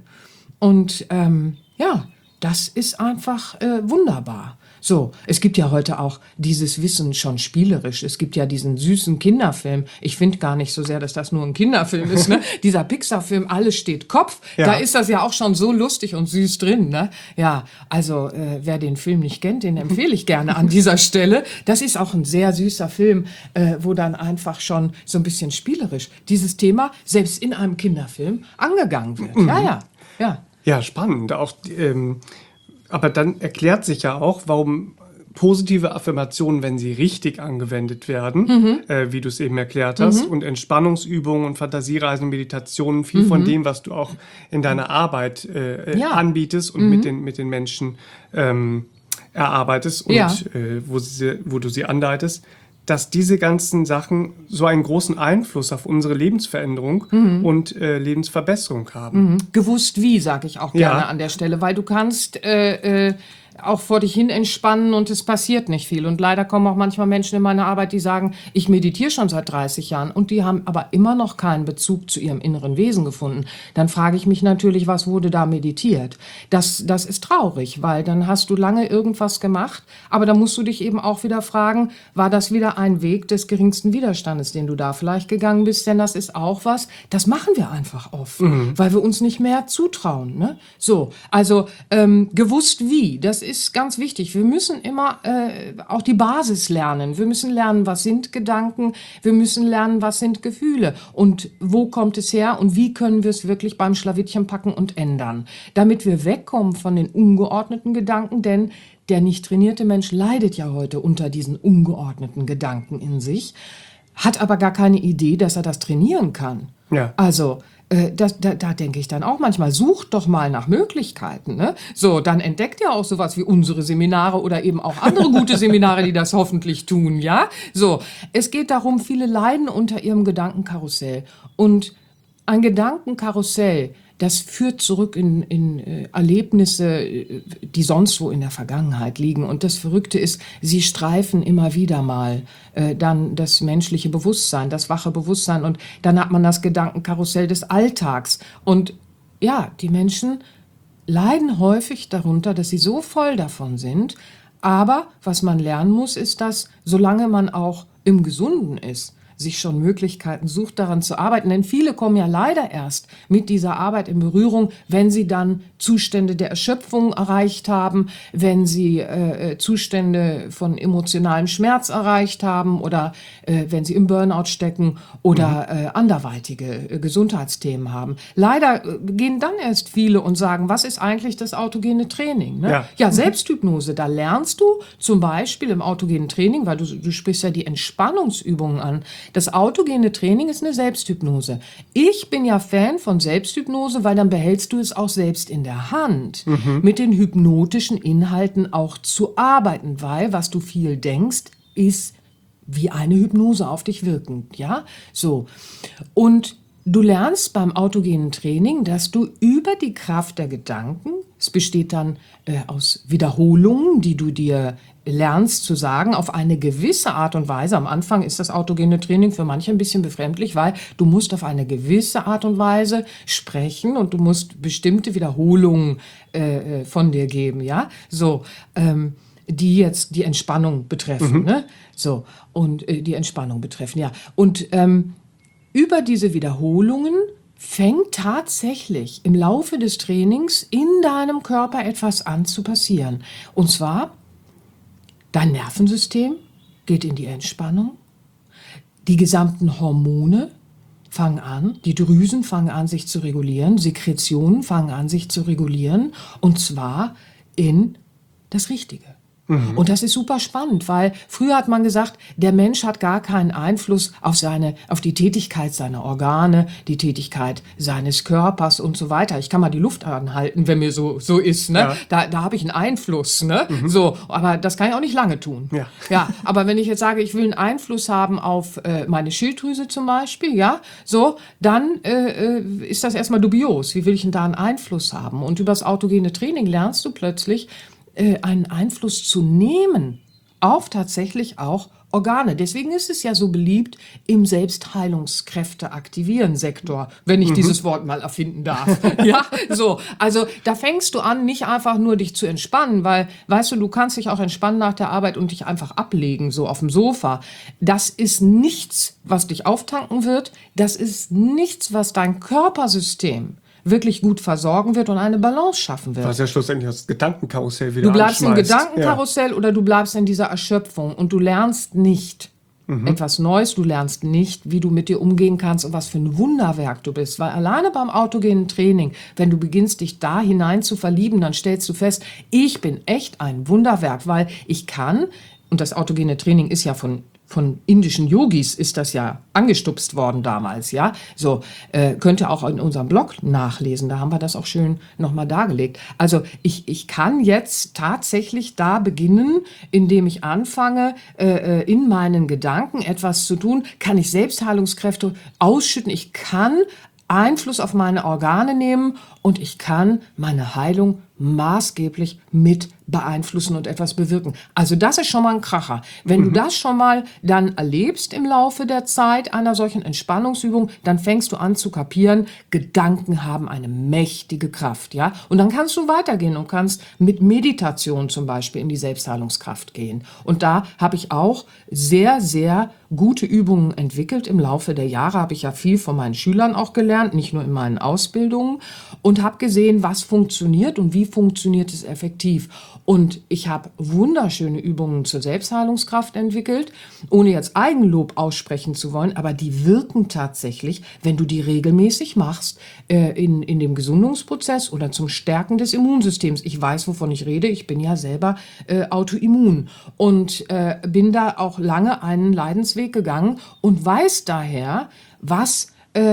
Und ähm, ja, das ist einfach äh, wunderbar. So, es gibt ja heute auch dieses Wissen schon spielerisch. Es gibt ja diesen süßen Kinderfilm. Ich finde gar nicht so sehr, dass das nur ein Kinderfilm ist. Ne? Dieser Pixar-Film, Alles steht Kopf, ja. Da ist das ja auch schon so lustig und süß drin. Ne? Ja, also äh, wer den Film nicht kennt, den empfehle ich gerne an dieser Stelle. Das ist auch ein sehr süßer Film, äh, wo dann einfach schon so ein bisschen spielerisch dieses Thema selbst in einem Kinderfilm angegangen wird. Mhm. Ja, ja, ja. Ja, spannend. Auch, ähm, aber dann erklärt sich ja auch, warum positive Affirmationen, wenn sie richtig angewendet werden, mhm. äh, wie du es eben erklärt hast, mhm. und Entspannungsübungen und Fantasiereisen und Meditationen, viel mhm. von dem, was du auch in deiner Arbeit äh, ja. anbietest und mhm. mit den, mit den Menschen ähm, erarbeitest und ja. äh, wo, sie, wo du sie anleitest, dass diese ganzen Sachen so einen großen Einfluss auf unsere Lebensveränderung mhm. und äh, Lebensverbesserung haben. Mhm. Gewusst wie, sage ich auch gerne ja. an der Stelle, weil du kannst äh, äh, auch vor dich hin entspannen und es passiert nicht viel. Und leider kommen auch manchmal Menschen in meine Arbeit, die sagen, ich meditiere schon seit dreißig Jahren und die haben aber immer noch keinen Bezug zu ihrem inneren Wesen gefunden. Dann frage ich mich natürlich, was wurde da meditiert? Das, das ist traurig, weil dann hast du lange irgendwas gemacht, aber da musst du dich eben auch wieder fragen, war das wieder ein Weg des geringsten Widerstandes, den du da vielleicht gegangen bist? Denn das ist auch was, das machen wir einfach oft, mhm. weil wir uns nicht mehr zutrauen. Ne? So, also ähm, gewusst wie, das ist ganz wichtig. Wir müssen immer äh, auch die Basis lernen. Wir müssen lernen, was sind Gedanken, wir müssen lernen, was sind Gefühle und wo kommt es her und wie können wir es wirklich beim Schlawittchen packen und ändern, damit wir wegkommen von den ungeordneten Gedanken, denn der nicht trainierte Mensch leidet ja heute unter diesen ungeordneten Gedanken in sich, hat aber gar keine Idee, dass er das trainieren kann. Ja. Also äh, das, da, da denke ich dann auch manchmal, sucht doch mal nach Möglichkeiten. Ne? So, dann entdeckt ihr auch sowas wie unsere Seminare oder eben auch andere gute Seminare, die das hoffentlich tun. Ja, so. Es geht darum, viele leiden unter ihrem Gedankenkarussell und ein Gedankenkarussell, das führt zurück in, in äh, Erlebnisse, äh, die sonst wo in der Vergangenheit liegen. Und das Verrückte ist, sie streifen immer wieder mal äh, dann das menschliche Bewusstsein, das wache Bewusstsein. Und dann hat man das Gedankenkarussell des Alltags. Und ja, die Menschen leiden häufig darunter, dass sie so voll davon sind. Aber was man lernen muss, ist, dass solange man auch im Gesunden ist, sich schon Möglichkeiten sucht, daran zu arbeiten. Denn viele kommen ja leider erst mit dieser Arbeit in Berührung, wenn sie dann Zustände der Erschöpfung erreicht haben, wenn sie äh, Zustände von emotionalem Schmerz erreicht haben oder äh, wenn sie im Burnout stecken oder mhm. äh, anderweitige äh, Gesundheitsthemen haben. Leider äh, gehen dann erst viele und sagen, was ist eigentlich das autogene Training? Ne? Ja. ja, Selbsthypnose, da lernst du zum Beispiel im autogenen Training, weil du, du sprichst ja die Entspannungsübungen an. Das autogene Training ist eine Selbsthypnose. Ich bin ja Fan von Selbsthypnose, weil dann behältst du es auch selbst in der Hand, mhm. mit den hypnotischen Inhalten auch zu arbeiten, weil was du viel denkst, ist wie eine Hypnose auf dich wirkend, ja? So. Und du lernst beim autogenen Training, dass du über die Kraft der Gedanken, es besteht dann äh, aus Wiederholungen, die du dir lernst zu sagen, auf eine gewisse Art und Weise. Am Anfang ist das autogene Training für manche ein bisschen befremdlich, weil du musst auf eine gewisse Art und Weise sprechen und du musst bestimmte Wiederholungen äh, von dir geben, ja, so, ähm, die jetzt die Entspannung betreffen, mhm. ne, so, und äh, die Entspannung betreffen, ja, und ähm, über diese Wiederholungen fängt tatsächlich im Laufe des Trainings in deinem Körper etwas an zu passieren. Und zwar, dein Nervensystem geht in die Entspannung, die gesamten Hormone fangen an, die Drüsen fangen an, sich zu regulieren, Sekretionen fangen an, sich zu regulieren, und zwar in das Richtige. Mhm. Und das ist super spannend, weil früher hat man gesagt, der Mensch hat gar keinen Einfluss auf seine, auf die Tätigkeit seiner Organe, die Tätigkeit seines Körpers und so weiter. Ich kann mal die Luft anhalten, wenn mir so, so ist, ne? Ja. Da, da habe ich einen Einfluss, ne? Mhm. So, aber das kann ich auch nicht lange tun. Ja. Ja, aber wenn ich jetzt sage, ich will einen Einfluss haben auf äh, meine Schilddrüse zum Beispiel, ja, so, dann äh, ist das erstmal dubios. Wie will ich denn da einen Einfluss haben? Und über das autogene Training lernst du plötzlich, einen Einfluss zu nehmen auf tatsächlich auch Organe. Deswegen ist es ja so beliebt im Selbstheilungskräfte-Aktivieren-Sektor, wenn ich mhm. dieses Wort mal erfinden darf. Ja, so. Also da fängst du an, nicht einfach nur dich zu entspannen, weil, weißt du, du kannst dich auch entspannen nach der Arbeit und dich einfach ablegen, so auf dem Sofa. Das ist nichts, was dich auftanken wird. Das ist nichts, was dein Körpersystem wirklich gut versorgen wird und eine Balance schaffen wird. Was ja schlussendlich das Gedankenkarussell wieder Du bleibst im anschmeißt. Gedankenkarussell ja. oder du bleibst in dieser Erschöpfung und du lernst nicht mhm. etwas Neues, du lernst nicht, wie du mit dir umgehen kannst und was für ein Wunderwerk du bist. Weil alleine beim autogenen Training, wenn du beginnst, dich da hinein zu verlieben, dann stellst du fest, ich bin echt ein Wunderwerk, weil ich kann, und das autogene Training ist ja von Von indischen Yogis ist das ja angestupst worden damals, ja. So, äh, könnt ihr auch in unserem Blog nachlesen, da haben wir das auch schön nochmal dargelegt. Also ich, ich kann jetzt tatsächlich da beginnen, indem ich anfange, äh, in meinen Gedanken etwas zu tun, kann ich Selbstheilungskräfte ausschütten, ich kann Einfluss auf meine Organe nehmen und ich kann meine Heilung maßgeblich mit beeinflussen und etwas bewirken. Also das ist schon mal ein Kracher. Wenn mhm. du das schon mal dann erlebst im Laufe der Zeit einer solchen Entspannungsübung, dann fängst du an zu kapieren, Gedanken haben eine mächtige Kraft, ja. Und dann kannst du weitergehen und kannst mit Meditation zum Beispiel in die Selbstheilungskraft gehen. Und da habe ich auch sehr, sehr gute Übungen entwickelt. Im Laufe der Jahre habe ich ja viel von meinen Schülern auch gelernt, nicht nur in meinen Ausbildungen, und habe gesehen, was funktioniert und wie funktioniert es effektiv. Und ich habe wunderschöne Übungen zur Selbstheilungskraft entwickelt, ohne jetzt Eigenlob aussprechen zu wollen, aber die wirken tatsächlich, wenn du die regelmäßig machst, äh, in, in dem Gesundungsprozess oder zum Stärken des Immunsystems. Ich weiß, wovon ich rede, ich bin ja selber äh, autoimmun und äh, bin da auch lange einen Leidensweg gegangen und weiß daher, was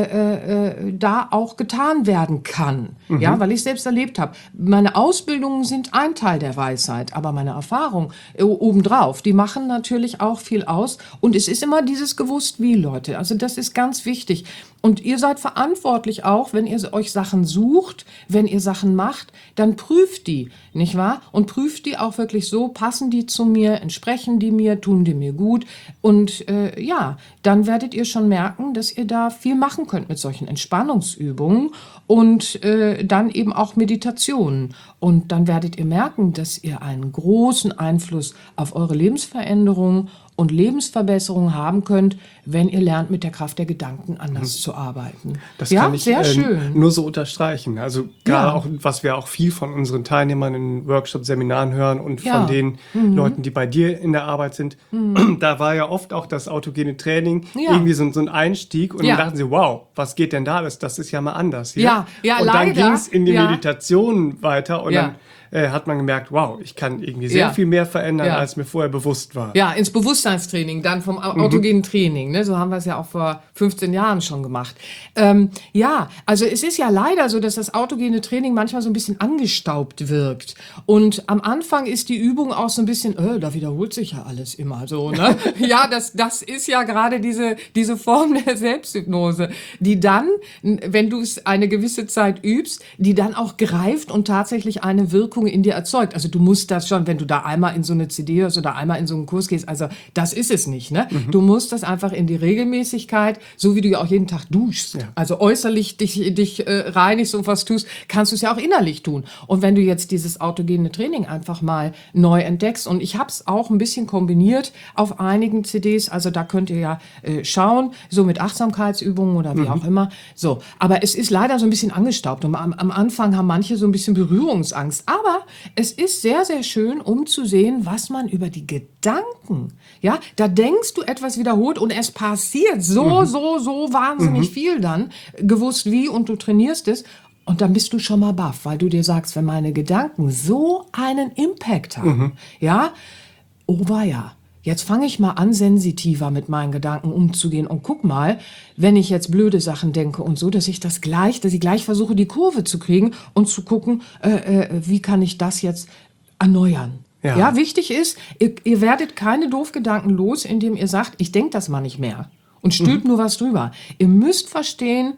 Äh, äh, da auch getan werden kann, mhm. ja, weil ich selbst erlebt habe. Meine Ausbildungen sind ein Teil der Weisheit, aber meine Erfahrung äh, obendrauf, die machen natürlich auch viel aus und es ist immer dieses gewusst wie, Leute, also das ist ganz wichtig. Und ihr seid verantwortlich auch, wenn ihr euch Sachen sucht, wenn ihr Sachen macht, dann prüft die, nicht wahr? Und prüft die auch wirklich so, passen die zu mir, entsprechen die mir, tun die mir gut? Und äh, ja, dann werdet ihr schon merken, dass ihr da viel machen könnt mit solchen Entspannungsübungen und äh, dann eben auch Meditationen. Und dann werdet ihr merken, dass ihr einen großen Einfluss auf eure Lebensveränderung und Lebensverbesserung haben könnt, wenn ihr lernt, mit der Kraft der Gedanken anders mhm. zu arbeiten. Das ja, kann ich sehr äh, schön. nur so unterstreichen. Also gerade Ja. auch, was wir auch viel von unseren Teilnehmern in Workshops, Seminaren hören und Ja. von den Mhm. Leuten, die bei dir in der Arbeit sind, mhm. da war ja oft auch das autogene Training Ja. irgendwie so, so ein Einstieg und Ja. dann dachten sie, wow, was geht denn da? Das, das ist ja mal anders hier. Ja, ja, und leider. dann ging es in die Ja. Meditation weiter und Ja. dann äh, hat man gemerkt, wow, ich kann irgendwie sehr Ja. viel mehr verändern, Ja. als mir vorher bewusst war. Ja, ins Bewusstseinstraining, dann vom au- autogenen Training. Ne? So haben wir es ja auch vor fünfzehn Jahren schon gemacht. Ähm, ja, also es ist ja leider so, dass das autogene Training manchmal so ein bisschen angestaubt wirkt. Und am Anfang ist die Übung auch so ein bisschen, äh, da wiederholt sich ja alles immer so. Ne? Ja, das, das ist ja gerade diese, diese Form der Selbsthypnose, die dann, wenn du es eine gewisse Zeit übst, die dann auch greift und tatsächlich eine Wirkung in dir erzeugt. Also du musst das schon, wenn du da einmal in so eine C D hörst oder einmal in so einen Kurs gehst, also das ist es nicht. Ne? Mhm. Du musst das einfach in die Regelmäßigkeit, so wie du ja auch jeden Tag duschst, ja. also äußerlich dich, dich äh, reinigst und was tust, kannst du es ja auch innerlich tun. Und wenn du jetzt dieses autogene Training einfach mal neu entdeckst, und ich habe es auch ein bisschen kombiniert auf einigen C Ds, also da könnt ihr ja äh, schauen, so mit Achtsamkeitsübungen oder wie mhm. auch immer. So, aber es ist leider so ein bisschen angestaubt und am, am Anfang haben manche so ein bisschen Berührungsangst. Aber es ist sehr, sehr schön, um zu sehen, was man über die Gedanken, ja, da denkst du etwas wiederholt und es passiert so, mhm. so, so wahnsinnig mhm. viel dann, gewusst wie, und du trainierst es. Und dann bist du schon mal baff, weil du dir sagst, wenn meine Gedanken so einen Impact haben, mhm. ja, oh weia. Jetzt fange ich mal an, sensitiver mit meinen Gedanken umzugehen. Und guck mal, wenn ich jetzt blöde Sachen denke und so, dass ich das gleich, dass ich gleich versuche, die Kurve zu kriegen und zu gucken, äh, äh, wie kann ich das jetzt erneuern. Ja, ja wichtig ist, ihr, ihr werdet keine Doofgedanken los, indem ihr sagt, ich denke das mal nicht mehr und stülpt mhm. nur was drüber. Ihr müsst verstehen,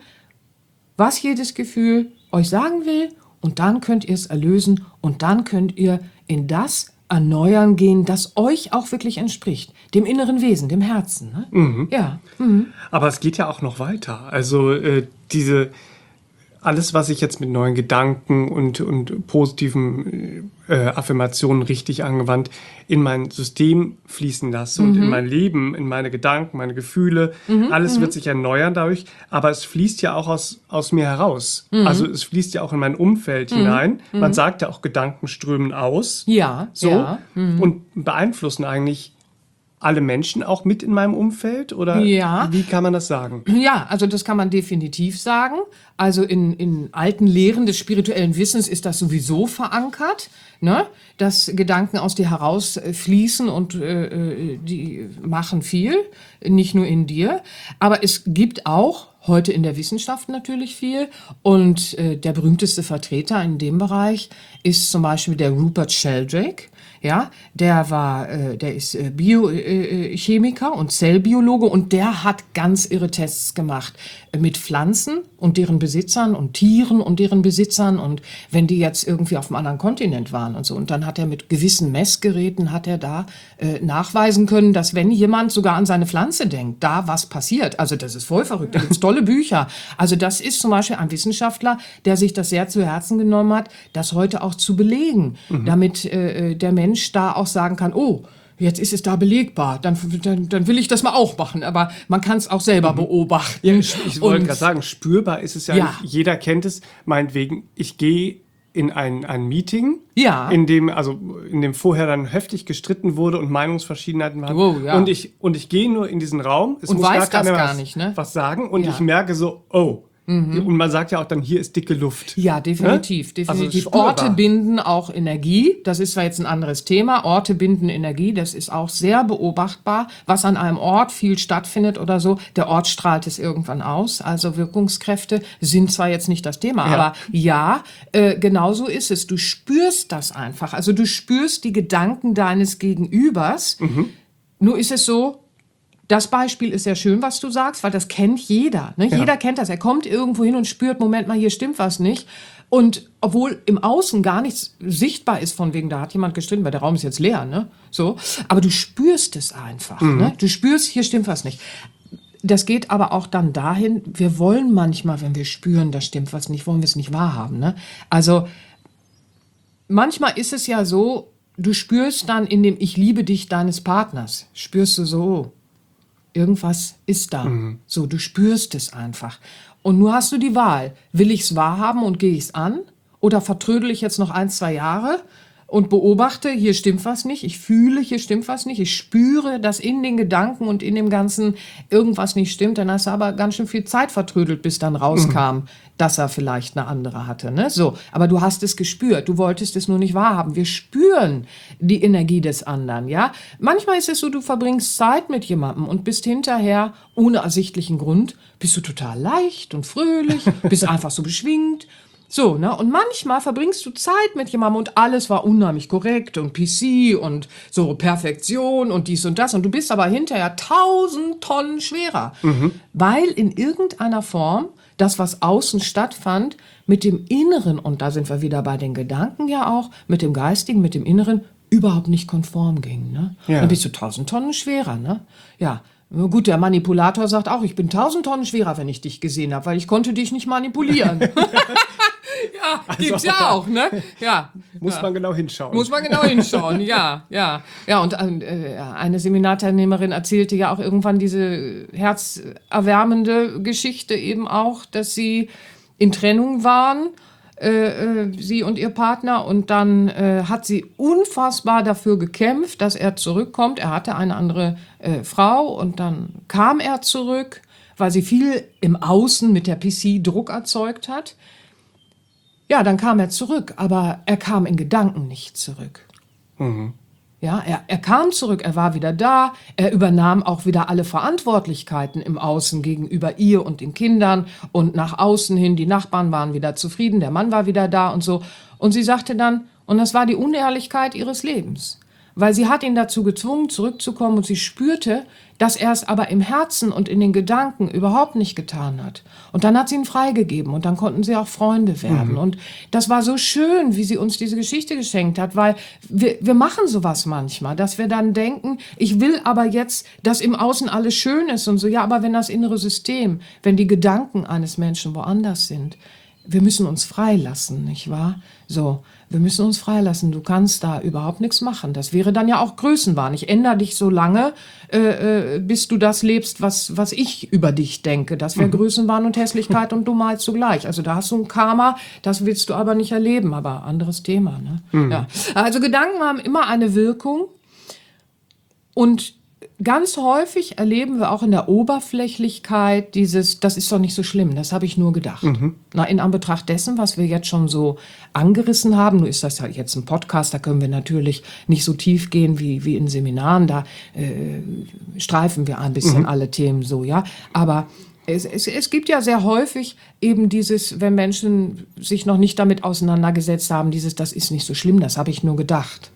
was jedes Gefühl euch sagen will, und dann könnt ihr es erlösen und dann könnt ihr in das erneuern gehen, das euch auch wirklich entspricht. Dem inneren Wesen, dem Herzen. Ne? Mhm. Ja. Mhm. Aber es geht ja auch noch weiter. Also äh, diese alles, was ich jetzt mit neuen Gedanken und, und positiven äh, Affirmationen richtig angewandt in mein System fließen lasse mhm. und in mein Leben, in meine Gedanken, meine Gefühle, mhm. alles mhm. wird sich erneuern dadurch, aber es fließt ja auch aus, aus mir heraus. Mhm. Also es fließt ja auch in mein Umfeld mhm. hinein. Mhm. Man sagt ja auch, Gedanken strömen aus. Ja, so ja. Mhm. Und beeinflussen eigentlich alle Menschen auch mit in meinem Umfeld? Oder ja. wie kann man das sagen? Ja, also das kann man definitiv sagen. Also in, in alten Lehren des spirituellen Wissens ist das sowieso verankert, ne? Dass Gedanken aus dir herausfließen und äh, die machen viel, nicht nur in dir. Aber es gibt auch heute in der Wissenschaft natürlich viel. Und äh, der berühmteste Vertreter in dem Bereich ist zum Beispiel der Rupert Sheldrake. Ja, der war, äh, der ist äh, Biochemiker und Zellbiologe und der hat ganz irre Tests gemacht äh, mit Pflanzen und deren Besitzern und Tieren und deren Besitzern und wenn die jetzt irgendwie auf einem anderen Kontinent waren und so. Und dann hat er mit gewissen Messgeräten hat er da äh, nachweisen können, dass wenn jemand sogar an seine Pflanze denkt, da was passiert. Also das ist voll verrückt. Da gibt's tolle Bücher. Also das ist zum Beispiel ein Wissenschaftler, der sich das sehr zu Herzen genommen hat, das heute auch zu belegen, mhm. damit äh, der Mensch da auch sagen kann, oh, jetzt ist es da belegbar, dann, dann, dann will ich das mal auch machen. Aber man kann es auch selber mhm. beobachten. Ja, ich ich wollte gerade sagen, spürbar ist es ja, ja. nicht. Jeder kennt es. Meinetwegen, ich gehe in ein, ein Meeting, ja. in dem also in dem vorher dann heftig gestritten wurde und Meinungsverschiedenheiten waren. Oh, ja. Und ich und ich gehe nur in diesen Raum, es und muss weiß gar das keiner gar was, nicht, ne? was sagen und ja. ich merke so, oh. Mhm. Und man sagt ja auch dann, hier ist dicke Luft. Ja, definitiv. Ne? definitiv. Also Orte binden auch Energie. Das ist zwar jetzt ein anderes Thema. Orte binden Energie. Das ist auch sehr beobachtbar. Was an einem Ort viel stattfindet oder so, der Ort strahlt es irgendwann aus. Also Wirkungskräfte sind zwar jetzt nicht das Thema, ja. aber ja, äh, genau so ist es. Du spürst das einfach. Also du spürst die Gedanken deines Gegenübers. Mhm. Nur ist es so, das Beispiel ist sehr schön, was du sagst, weil das kennt jeder. Ne? Ja. Jeder kennt das. Er kommt irgendwo hin und spürt, Moment mal, hier stimmt was nicht. Und obwohl im Außen gar nichts sichtbar ist, von wegen, da hat jemand gestritten, weil der Raum ist jetzt leer. Ne? So. Aber du spürst es einfach. Mhm. Ne? Du spürst, hier stimmt was nicht. Das geht aber auch dann dahin, wir wollen manchmal, wenn wir spüren, da stimmt was nicht, wollen wir es nicht wahrhaben. Ne? Also manchmal ist es ja so, du spürst dann in dem Ich liebe dich deines Partners, spürst du so, irgendwas ist da. Mhm. So, du spürst es einfach. Und nur hast du die Wahl. Will ich es wahrhaben und gehe ich es an? Oder vertrödel ich jetzt noch ein, zwei Jahre und beobachte, hier stimmt was nicht. Ich fühle, hier stimmt was nicht. Ich spüre, dass in den Gedanken und in dem Ganzen irgendwas nicht stimmt. Dann hast du aber ganz schön viel Zeit vertrödelt, bis dann rauskam, mhm. dass er vielleicht eine andere hatte. Ne? So, aber du hast es gespürt. Du wolltest es nur nicht wahrhaben. Wir spüren die Energie des anderen. Ja, manchmal ist es so, du verbringst Zeit mit jemandem und bist hinterher ohne ersichtlichen Grund bist du total leicht und fröhlich, bist einfach so beschwingt. So, ne? Und manchmal verbringst du Zeit mit jemandem und alles war unheimlich korrekt und P C und so Perfektion und dies und das. Und du bist aber hinterher tausend Tonnen schwerer. Mhm. Weil in irgendeiner Form das, was außen stattfand, mit dem Inneren, und da sind wir wieder bei den Gedanken ja auch, mit dem Geistigen, mit dem Inneren, überhaupt nicht konform ging. Ne? Ja. Dann bist du tausend Tonnen schwerer. Ne? Ja. Gut, der Manipulator sagt auch, ich bin tausend Tonnen schwerer, wenn ich dich gesehen habe, weil ich konnte dich nicht manipulieren. Ja, also, gibt's ja auch, ne? Ja. Muss ja. man genau hinschauen. Muss man genau hinschauen, ja, ja. Ja, und äh, eine Seminarteilnehmerin erzählte ja auch irgendwann diese herzerwärmende Geschichte eben auch, dass sie in Trennung waren, äh, sie und ihr Partner, und dann äh, hat sie unfassbar dafür gekämpft, dass er zurückkommt. Er hatte eine andere äh, Frau und dann kam er zurück, weil sie viel im Außen mit der P C Druck erzeugt hat. Ja, dann kam er zurück, aber er kam in Gedanken nicht zurück. Mhm. Ja, er, er kam zurück, er war wieder da, er übernahm auch wieder alle Verantwortlichkeiten im Außen gegenüber ihr und den Kindern und nach außen hin, die Nachbarn waren wieder zufrieden, der Mann war wieder da und so. Und sie sagte dann, und das war die Unehrlichkeit ihres Lebens, weil sie hat ihn dazu gezwungen, zurückzukommen und sie spürte, dass er es aber im Herzen und in den Gedanken überhaupt nicht getan hat. Und dann hat sie ihn freigegeben und dann konnten sie auch Freunde werden. Mhm. Und das war so schön, wie sie uns diese Geschichte geschenkt hat, weil wir, wir machen sowas manchmal, dass wir dann denken, ich will aber jetzt, dass im Außen alles schön ist und so. Ja, aber wenn das innere System, wenn die Gedanken eines Menschen woanders sind, wir müssen uns freilassen, nicht wahr? So, wir müssen uns freilassen. Du kannst da überhaupt nichts machen. Das wäre dann ja auch Größenwahn. Ich ändere dich so lange, äh, äh, bis du das lebst, was, was ich über dich denke. Das wäre mhm. Größenwahn und Hässlichkeit und Dummheit zugleich. Also da hast du ein Karma, das willst du aber nicht erleben. Aber anderes Thema. Ne? Mhm. Ja. Also Gedanken haben immer eine Wirkung. Und ganz häufig erleben wir auch in der Oberflächlichkeit dieses, das ist doch nicht so schlimm, das habe ich nur gedacht. Mhm. Na, in Anbetracht dessen, was wir jetzt schon so angerissen haben, nur ist das ja jetzt ein Podcast, da können wir natürlich nicht so tief gehen wie, wie in Seminaren, da äh, streifen wir ein bisschen mhm. alle Themen so, ja, aber es, es, es gibt ja sehr häufig eben dieses, wenn Menschen sich noch nicht damit auseinandergesetzt haben, dieses, das ist nicht so schlimm, das habe ich nur gedacht.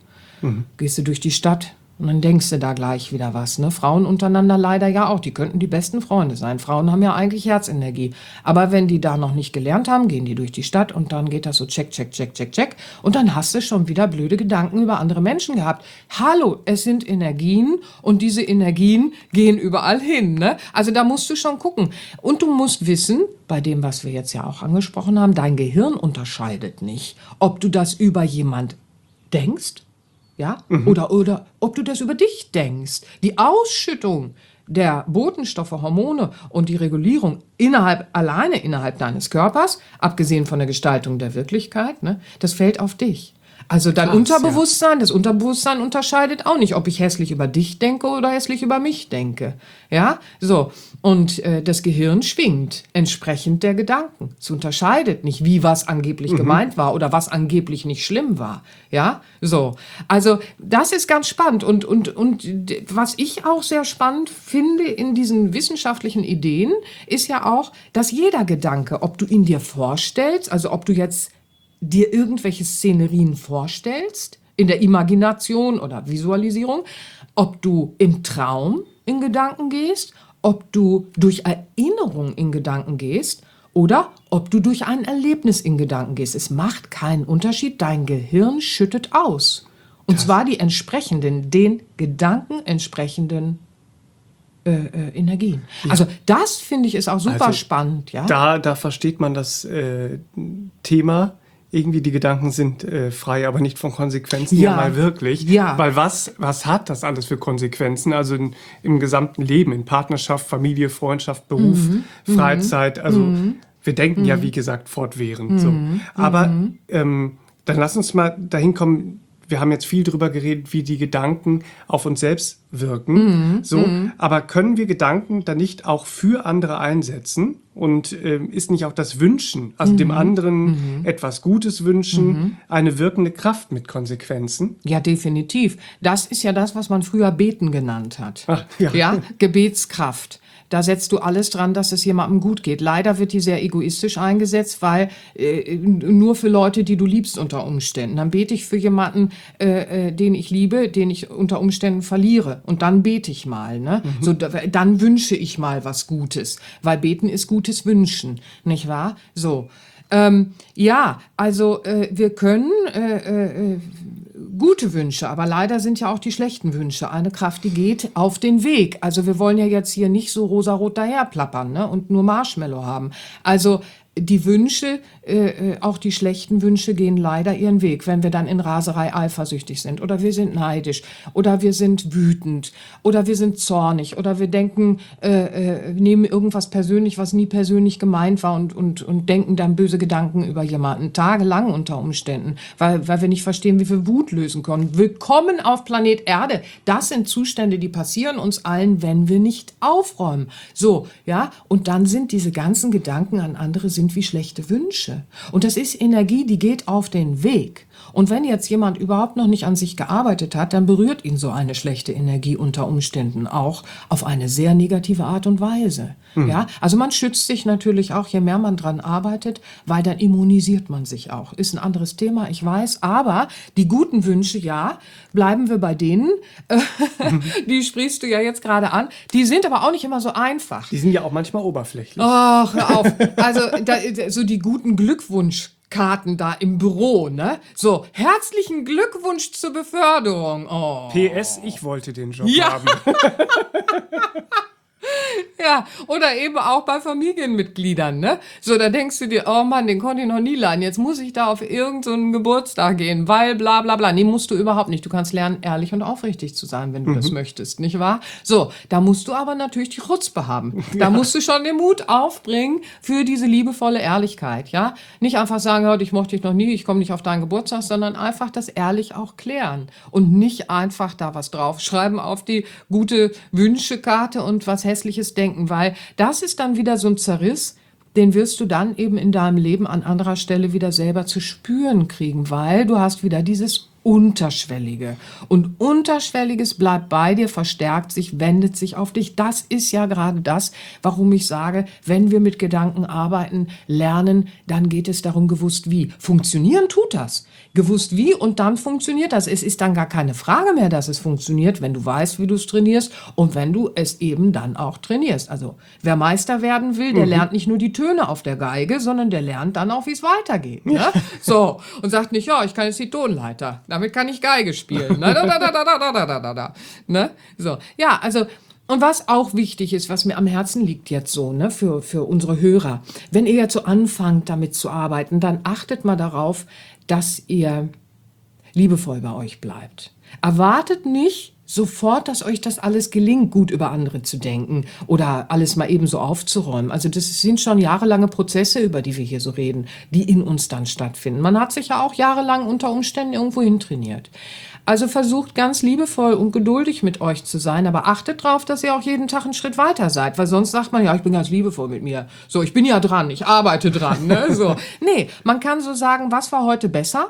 Mhm. Gehst du durch die Stadt und dann denkst du da gleich wieder was. Ne? Frauen untereinander leider ja auch. Die könnten die besten Freunde sein. Frauen haben ja eigentlich Herzenergie. Aber wenn die da noch nicht gelernt haben, gehen die durch die Stadt und dann geht das so check, check, check, check, check. Und dann hast du schon wieder blöde Gedanken über andere Menschen gehabt. Hallo, es sind Energien und diese Energien gehen überall hin. Ne? Also da musst du schon gucken. Und du musst wissen, bei dem, was wir jetzt ja auch angesprochen haben, dein Gehirn unterscheidet nicht, ob du das über jemand denkst, ja, mhm. oder, oder ob du das über dich denkst. Die Ausschüttung der Botenstoffe, Hormone und die Regulierung innerhalb, alleine innerhalb deines Körpers, abgesehen von der Gestaltung der Wirklichkeit, ne, das fällt auf dich. Also dein Krass, Unterbewusstsein, ja. das Unterbewusstsein unterscheidet auch nicht, ob ich hässlich über dich denke oder hässlich über mich denke. Ja, so. Und äh, das Gehirn schwingt entsprechend der Gedanken. Es unterscheidet nicht, wie was angeblich mhm. gemeint war oder was angeblich nicht schlimm war. Ja, so. Also das ist ganz spannend. Und, und, und was ich auch sehr spannend finde in diesen wissenschaftlichen Ideen, ist ja auch, dass jeder Gedanke, ob du ihn dir vorstellst, also ob du jetzt dir irgendwelche Szenerien vorstellst, in der Imagination oder Visualisierung, ob du im Traum in Gedanken gehst, ob du durch Erinnerung in Gedanken gehst oder ob du durch ein Erlebnis in Gedanken gehst. Es macht keinen Unterschied, dein Gehirn schüttet aus. Und Krass. zwar die entsprechenden, den Gedanken entsprechenden äh, äh, Energien. Ja. Also das finde ich ist auch super also, spannend. Ja? Da, da versteht man das äh, Thema. Irgendwie die Gedanken sind äh, frei, aber nicht von Konsequenzen. Ja, ja mal wirklich. Ja. Weil was, was hat das alles für Konsequenzen? Also in, im gesamten Leben, in Partnerschaft, Familie, Freundschaft, Beruf, mhm. Freizeit. Also mhm. wir denken mhm. ja, wie gesagt, fortwährend. Mhm. So. Aber mhm. ähm, dann lass uns mal dahin kommen. Wir haben jetzt viel darüber geredet, wie die Gedanken auf uns selbst wirken. Mhm. So, mhm. aber können wir Gedanken dann nicht auch für andere einsetzen? Und äh, ist nicht auch das Wünschen, also mhm. dem anderen mhm. etwas Gutes wünschen, mhm. eine wirkende Kraft mit Konsequenzen? Ja, definitiv. Das ist ja das, was man früher Beten genannt hat. Ach, ja. ja, Gebetskraft. Da setzt du alles dran, dass es jemandem gut geht. Leider wird die sehr egoistisch eingesetzt, weil äh, nur für Leute, die du liebst unter Umständen. Dann bete ich für jemanden, äh, den ich liebe, den ich unter Umständen verliere. Und dann bete ich mal. Ne? Mhm. So, dann wünsche ich mal was Gutes. Weil beten ist gutes Wünschen, nicht wahr? So. Ähm, ja, also äh, wir können äh, äh, gute Wünsche, aber leider sind ja auch die schlechten Wünsche eine Kraft, die geht auf den Weg. Also wir wollen ja jetzt hier nicht so rosarot daherplappern, ne, und nur Marshmallow haben. Also die Wünsche, äh, auch die schlechten Wünsche gehen leider ihren Weg, wenn wir dann in Raserei eifersüchtig sind oder wir sind neidisch oder wir sind wütend oder wir sind zornig oder wir denken, äh, äh, nehmen irgendwas persönlich, was nie persönlich gemeint war und, und, und denken dann böse Gedanken über jemanden, tagelang unter Umständen, weil, weil wir nicht verstehen, wie wir Wut lösen können. Willkommen auf Planet Erde. Das sind Zustände, die passieren uns allen, wenn wir nicht aufräumen. So, ja, und dann sind diese ganzen Gedanken an andere sind wie schlechte Wünsche. Und das ist Energie, die geht auf den Weg. Und wenn jetzt jemand überhaupt noch nicht an sich gearbeitet hat, dann berührt ihn so eine schlechte Energie unter Umständen auch auf eine sehr negative Art und Weise. Mhm. Ja, also man schützt sich natürlich auch, je mehr man dran arbeitet, weil dann immunisiert man sich auch. Ist ein anderes Thema, ich weiß, aber die guten Wünsche, ja, bleiben wir bei denen, mhm. die sprichst du ja jetzt gerade an, die sind aber auch nicht immer so einfach. Die sind ja auch manchmal oberflächlich. Ach, hör auf. Also da, so die guten Glückwunschkarten da im Büro, ne? So, herzlichen Glückwunsch zur Beförderung. Oh. P S, ich wollte den Job ja. haben. Ja, oder eben auch bei Familienmitgliedern, ne? So, da denkst du dir, oh Mann, den konnte ich noch nie laden. Jetzt muss ich da auf irgendeinen so Geburtstag gehen, weil bla bla bla. Nee, musst du überhaupt nicht. Du kannst lernen, ehrlich und aufrichtig zu sein, wenn du mhm. das möchtest, nicht wahr? So, da musst du aber natürlich die Chutzpe haben. Da ja. musst du schon den Mut aufbringen für diese liebevolle Ehrlichkeit, ja? Nicht einfach sagen, hör, ich mochte dich noch nie, ich komme nicht auf deinen Geburtstag, sondern einfach das ehrlich auch klären. Und nicht einfach da was draufschreiben auf die gute Wünschekarte und was hässliches denken, weil das ist dann wieder so ein Zerriss, den wirst du dann eben in deinem Leben an anderer Stelle wieder selber zu spüren kriegen, weil du hast wieder dieses Unterschwellige. Und Unterschwelliges bleibt bei dir, verstärkt sich, wendet sich auf dich. Das ist ja gerade das, warum ich sage, wenn wir mit Gedanken arbeiten, lernen, dann geht es darum, gewusst wie. Funktionieren tut das. Gewusst wie und dann funktioniert das. Es ist dann gar keine Frage mehr, dass es funktioniert, wenn du weißt, wie du es trainierst und wenn du es eben dann auch trainierst. Also wer Meister werden will, der mhm. lernt nicht nur die Töne auf der Geige, sondern der lernt dann auch, wie es weitergeht. Ne? So, und sagt nicht, ja, ich kann jetzt die Tonleiter, damit kann ich Geige spielen. Ne? Da, da, da, da, da, da, da, da, da. Ne? So, ja, also und was auch wichtig ist, was mir am Herzen liegt jetzt so, ne, für, für unsere Hörer, wenn ihr jetzt so anfangt, damit zu arbeiten, dann achtet mal darauf, dass ihr liebevoll bei euch bleibt. Erwartet nicht sofort, dass euch das alles gelingt, gut über andere zu denken oder alles mal eben so aufzuräumen. Also das sind schon jahrelange Prozesse, über die wir hier so reden, die in uns dann stattfinden. Man hat sich ja auch jahrelang unter Umständen irgendwo hin trainiert. Also versucht ganz liebevoll und geduldig mit euch zu sein, aber achtet drauf, dass ihr auch jeden Tag einen Schritt weiter seid, weil sonst sagt man ja, ich bin ganz liebevoll mit mir. So, ich bin ja dran, ich arbeite dran. Ne? So. Nee, man kann so sagen, was war heute besser?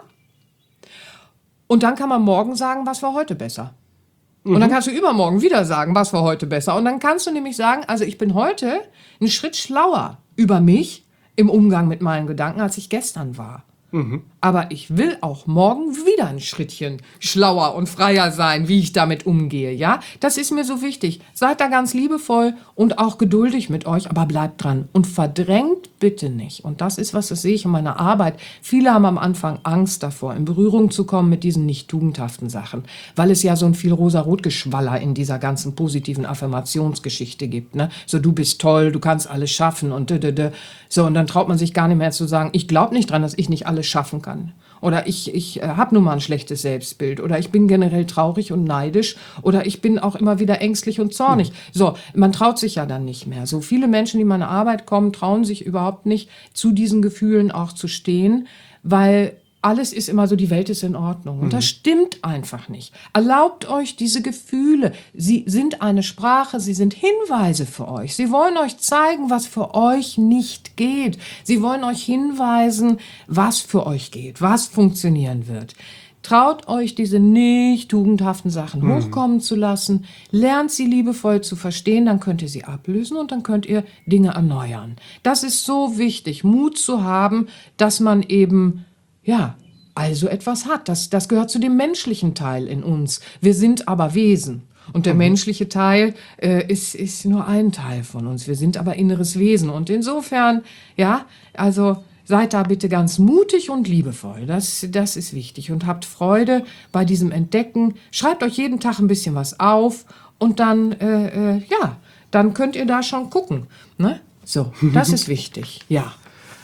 Und dann kann man morgen sagen, was war heute besser? Und dann kannst du übermorgen wieder sagen, was war heute besser. Und dann kannst du nämlich sagen, also ich bin heute einen Schritt schlauer über mich im Umgang mit meinen Gedanken, als ich gestern war. Mhm. Aber ich will auch morgen wieder ein Schrittchen schlauer und freier sein, wie ich damit umgehe, ja? Das ist mir so wichtig. Seid da ganz liebevoll und auch geduldig mit euch, aber bleibt dran. Und verdrängt bitte nicht. Und das ist was, das sehe ich in meiner Arbeit. Viele haben am Anfang Angst davor, in Berührung zu kommen mit diesen nicht tugendhaften Sachen, weil es ja so ein viel rosa-rot-Geschwaller in dieser ganzen positiven Affirmationsgeschichte gibt, ne? So, du bist toll, du kannst alles schaffen und d, d, d. So, und dann traut man sich gar nicht mehr zu sagen, ich glaube nicht dran, dass ich nicht alles schaffen kann. Oder ich, ich äh, habe nun mal ein schlechtes Selbstbild. Oder ich bin generell traurig und neidisch. Oder ich bin auch immer wieder ängstlich und zornig. Mhm. So, man traut sich ja dann nicht mehr. So viele Menschen, die in meine Arbeit kommen, trauen sich überhaupt nicht, zu diesen Gefühlen auch zu stehen, weil alles ist immer so, die Welt ist in Ordnung. Und das stimmt einfach nicht. Erlaubt euch diese Gefühle. Sie sind eine Sprache, sie sind Hinweise für euch. Sie wollen euch zeigen, was für euch nicht geht. Sie wollen euch hinweisen, was für euch geht, was funktionieren wird. Traut euch, diese nicht tugendhaften Sachen mhm. hochkommen zu lassen. Lernt sie liebevoll zu verstehen, dann könnt ihr sie ablösen und dann könnt ihr Dinge erneuern. Das ist so wichtig, Mut zu haben, dass man eben ja, also etwas hat. Das, das gehört zu dem menschlichen Teil in uns. Wir sind aber Wesen. Und der mhm. menschliche Teil äh, ist, ist nur ein Teil von uns. Wir sind aber inneres Wesen. Und insofern, ja, also seid da bitte ganz mutig und liebevoll. Das, das ist wichtig. Und habt Freude bei diesem Entdecken. Schreibt euch jeden Tag ein bisschen was auf. Und dann, äh, äh, ja, dann könnt ihr da schon gucken. Ne? So, das ist wichtig. Ja.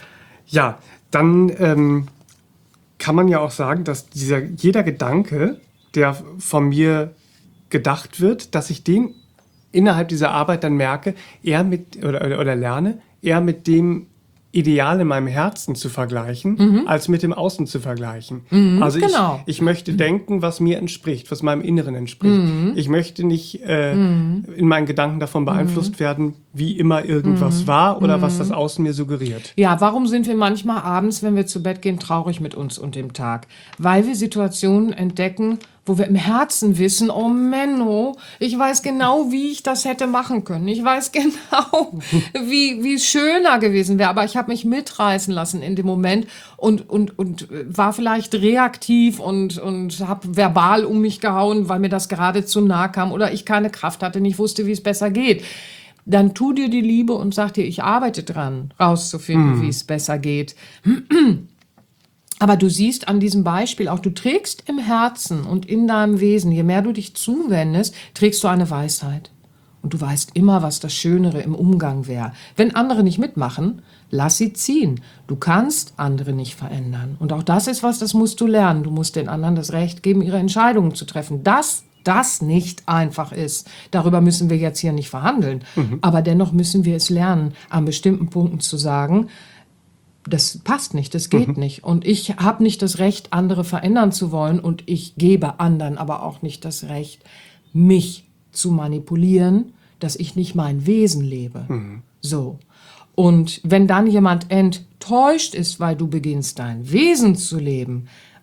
Ja, dann ähm kann man ja auch sagen, dass dieser, jeder Gedanke, der von mir gedacht wird, dass ich den innerhalb dieser Arbeit dann merke, eher mit oder, oder, oder lerne, eher mit dem Ideal in meinem Herzen zu vergleichen, mhm. als mit dem Außen zu vergleichen. Mhm, also genau. ich, ich möchte denken, was mir entspricht, was meinem Inneren entspricht. Mhm. Ich möchte nicht äh, mhm. in meinen Gedanken davon beeinflusst mhm. werden, wie immer irgendwas mhm. war oder mhm. was das Außen mir suggeriert. Ja, warum sind wir manchmal abends, wenn wir zu Bett gehen, traurig mit uns und dem Tag? Weil wir Situationen entdecken, wo wir im Herzen wissen, oh Menno, ich weiß genau, wie ich das hätte machen können. Ich weiß genau, wie wie es schöner gewesen wäre. Aber ich habe mich mitreißen lassen in dem Moment und und und war vielleicht reaktiv und und habe verbal um mich gehauen, weil mir das gerade zu nah kam oder ich keine Kraft hatte, nicht wusste, wie es besser geht. Dann tu dir die Liebe und sag dir, ich arbeite dran, rauszufinden, mm. wie es besser geht. Aber du siehst an diesem Beispiel auch, du trägst im Herzen und in deinem Wesen, je mehr du dich zuwendest, trägst du eine Weisheit. Und du weißt immer, was das Schönere im Umgang wäre. Wenn andere nicht mitmachen, lass sie ziehen. Du kannst andere nicht verändern. Und auch das ist was, das musst du lernen. Du musst den anderen das Recht geben, ihre Entscheidungen zu treffen. Dass das nicht einfach ist, darüber müssen wir jetzt hier nicht verhandeln. Mhm. Aber dennoch müssen wir es lernen, an bestimmten Punkten zu sagen, das passt nicht, das geht mhm. nicht. Und ich habe nicht das Recht, andere verändern zu wollen. Und ich gebe anderen aber auch nicht das Recht, mich zu manipulieren, dass ich nicht mein Wesen lebe. Mhm. So. Und wenn dann jemand enttäuscht ist, weil du beginnst, dein Wesen zu leben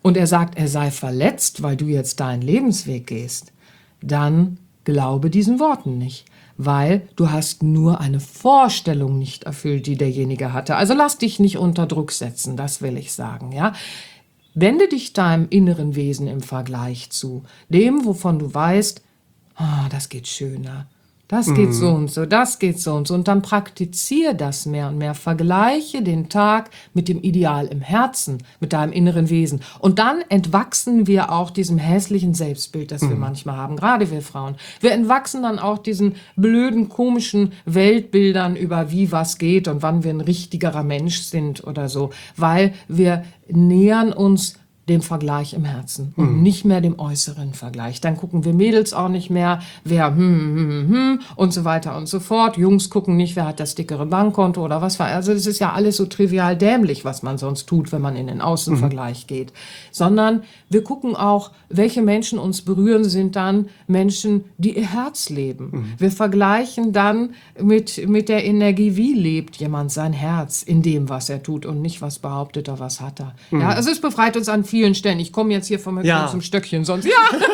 und er sagt, er sei verletzt, weil du jetzt deinen Lebensweg gehst, dann glaube diesen Worten nicht. Weil du hast nur eine Vorstellung nicht erfüllt, die derjenige hatte. Also lass dich nicht unter Druck setzen, das will ich sagen, ja. Wende dich deinem inneren Wesen im Vergleich zu, dem, wovon du weißt, ah, das geht schöner, das geht so und so, das geht so und so. Und dann praktiziere das mehr und mehr. Vergleiche den Tag mit dem Ideal im Herzen, mit deinem inneren Wesen. Und dann entwachsen wir auch diesem hässlichen Selbstbild, das wir mhm. manchmal haben, gerade wir Frauen. Wir entwachsen dann auch diesen blöden, komischen Weltbildern über wie was geht und wann wir ein richtigerer Mensch sind oder so. Weil wir nähern uns dem Vergleich im Herzen und mhm. nicht mehr dem äußeren Vergleich. Dann gucken wir Mädels auch nicht mehr, wer hm, hm, hm und so weiter und so fort. Jungs gucken nicht, wer hat das dickere Bankkonto oder was war. Also das ist ja alles so trivial dämlich, was man sonst tut, wenn man in den Außenvergleich mhm. geht. Sondern wir gucken auch, welche Menschen uns berühren, sind dann Menschen, die ihr Herz leben. Mhm. Wir vergleichen dann mit, mit der Energie, wie lebt jemand sein Herz in dem, was er tut und nicht, was behauptet er, was hat er. Mhm. Ja, also es befreit uns an vielen Stellen. Ich komme jetzt hier vom Höckchen ja. zum Stöckchen, sonst ja.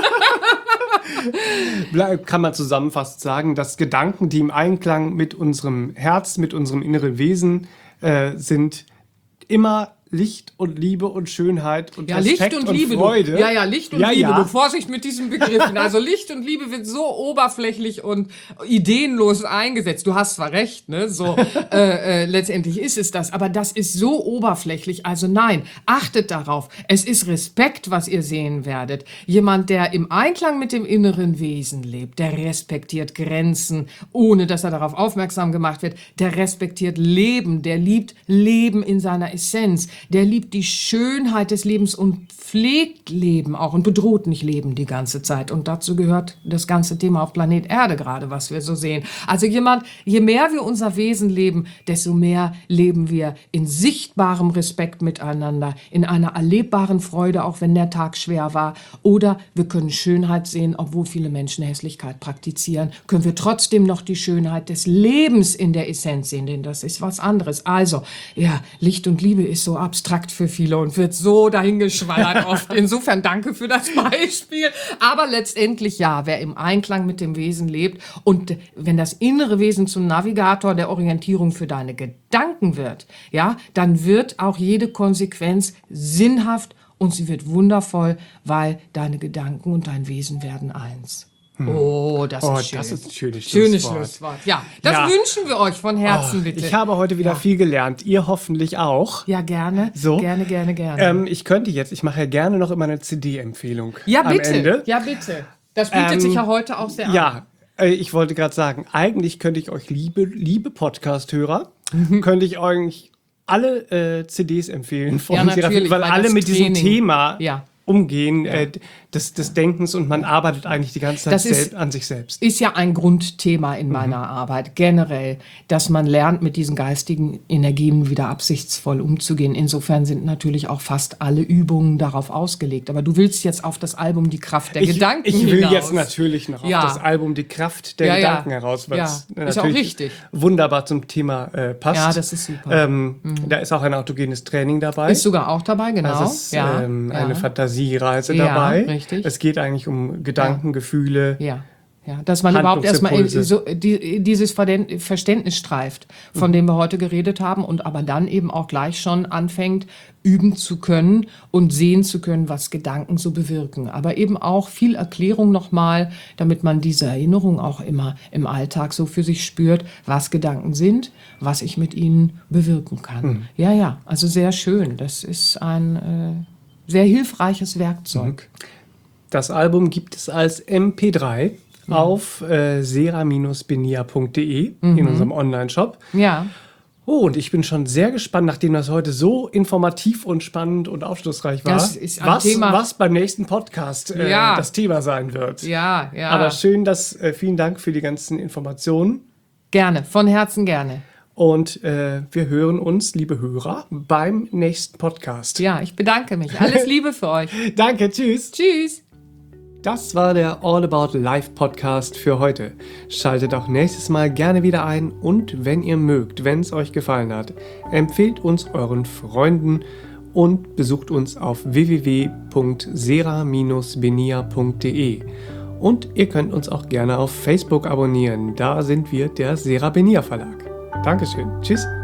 Kann man zusammenfassend sagen, dass Gedanken, die im Einklang mit unserem Herz, mit unserem inneren Wesen äh, sind, immer Licht und Liebe und Schönheit und ja, Respekt Licht und, und Liebe, Freude. Du, ja, ja, Licht und ja, Liebe. Ja. Du, Vorsicht mit diesen Begriffen. Also Licht und Liebe wird so oberflächlich und ideenlos eingesetzt. Du hast zwar recht, ne? So äh, äh, letztendlich ist es das, aber das ist so oberflächlich. Also nein, achtet darauf. Es ist Respekt, was ihr sehen werdet. Jemand, der im Einklang mit dem inneren Wesen lebt, der respektiert Grenzen, ohne dass er darauf aufmerksam gemacht wird. Der respektiert Leben, der liebt Leben in seiner Essenz. Der liebt die Schönheit des Lebens und pflegt Leben auch und bedroht nicht Leben die ganze Zeit. Und dazu gehört das ganze Thema auf Planet Erde gerade, was wir so sehen. Also jemand, je mehr wir unser Wesen leben, desto mehr leben wir in sichtbarem Respekt miteinander, in einer erlebbaren Freude, auch wenn der Tag schwer war. Oder wir können Schönheit sehen, obwohl viele Menschen Hässlichkeit praktizieren, können wir trotzdem noch die Schönheit des Lebens in der Essenz sehen, denn das ist was anderes. Also, ja, Licht und Liebe ist so abstrakt für viele und wird so dahingeschwallert oft. Insofern danke für das Beispiel. Aber letztendlich ja, wer im Einklang mit dem Wesen lebt und wenn das innere Wesen zum Navigator der Orientierung für deine Gedanken wird, ja, dann wird auch jede Konsequenz sinnhaft und sie wird wundervoll, weil deine Gedanken und dein Wesen werden eins. Hm. Oh, das oh, ist schön. Das ist ein schönes Schönes Schlusswort. Schlusswort. Ja, das ja. wünschen wir euch von Herzen, oh, bitte. Ich habe heute wieder ja. viel gelernt. Ihr hoffentlich auch. Ja, gerne. So. Gerne, gerne, gerne. Ähm, ich könnte jetzt, ich mache ja gerne noch immer eine C D-Empfehlung. Ja, am bitte. Ende. Ja, bitte. Das bietet ähm, sich ja heute auch sehr an. Ja, äh, ich wollte gerade sagen, eigentlich könnte ich euch, liebe, liebe Podcast-Hörer, mhm. könnte ich euch alle äh, C Ds empfehlen von ja, Therapie, weil, weil alle mit Training. diesem Thema ja. umgehen, ja. äh, des, des Denkens und man arbeitet eigentlich die ganze Zeit das ist, selbst, an sich selbst. Ist ja ein Grundthema in meiner mhm. Arbeit generell, dass man lernt, mit diesen geistigen Energien wieder absichtsvoll umzugehen. Insofern sind natürlich auch fast alle Übungen darauf ausgelegt. Aber du willst jetzt auf das Album Die Kraft der ich, Gedanken Ich will hinaus. jetzt natürlich noch ja. auf das Album Die Kraft der ja, Gedanken ja. heraus, weil ja. es ist auch richtig. wunderbar zum Thema äh, passt. Ja, das ist super. Ähm, mhm. Da ist auch ein autogenes Training dabei. Ist sogar auch dabei, genau. Das ist ja. ähm, ja. eine Fantasiereise ja, dabei. Richtig. Es geht eigentlich um Gedanken, ja. Gefühle. Ja. Ja, dass man überhaupt erstmal so, die, dieses Verständnis streift, von mhm. dem wir heute geredet haben und aber dann eben auch gleich schon anfängt, üben zu können und sehen zu können, was Gedanken so bewirken. Aber eben auch viel Erklärung nochmal, damit man diese Erinnerung auch immer im Alltag so für sich spürt, was Gedanken sind, was ich mit ihnen bewirken kann. Mhm. Ja, ja, also sehr schön. Das ist ein äh, sehr hilfreiches Werkzeug. Mhm. Das Album gibt es als M P drei. Ja. Auf äh, sera Bindestrich benia Punkt de mhm. in unserem Online-Shop. Ja. Oh, und ich bin schon sehr gespannt, nachdem das heute so informativ und spannend und aufschlussreich war, das ist ein was, Thema. was beim nächsten Podcast äh, ja. das Thema sein wird. Ja, ja. Aber schön, dass äh, vielen Dank für die ganzen Informationen. Gerne, von Herzen gerne. Und äh, wir hören uns, liebe Hörer, beim nächsten Podcast. Ja, ich bedanke mich. Alles Liebe für euch. Danke, tschüss. Tschüss. Das war der All About Life Podcast für heute. Schaltet auch nächstes Mal gerne wieder ein und wenn ihr mögt, wenn es euch gefallen hat, empfehlt uns euren Freunden und besucht uns auf w w w punkt sera Bindestrich benia punkt de. Und ihr könnt uns auch gerne auf Facebook abonnieren. Da sind wir der Sera Benia Verlag. Dankeschön. Tschüss.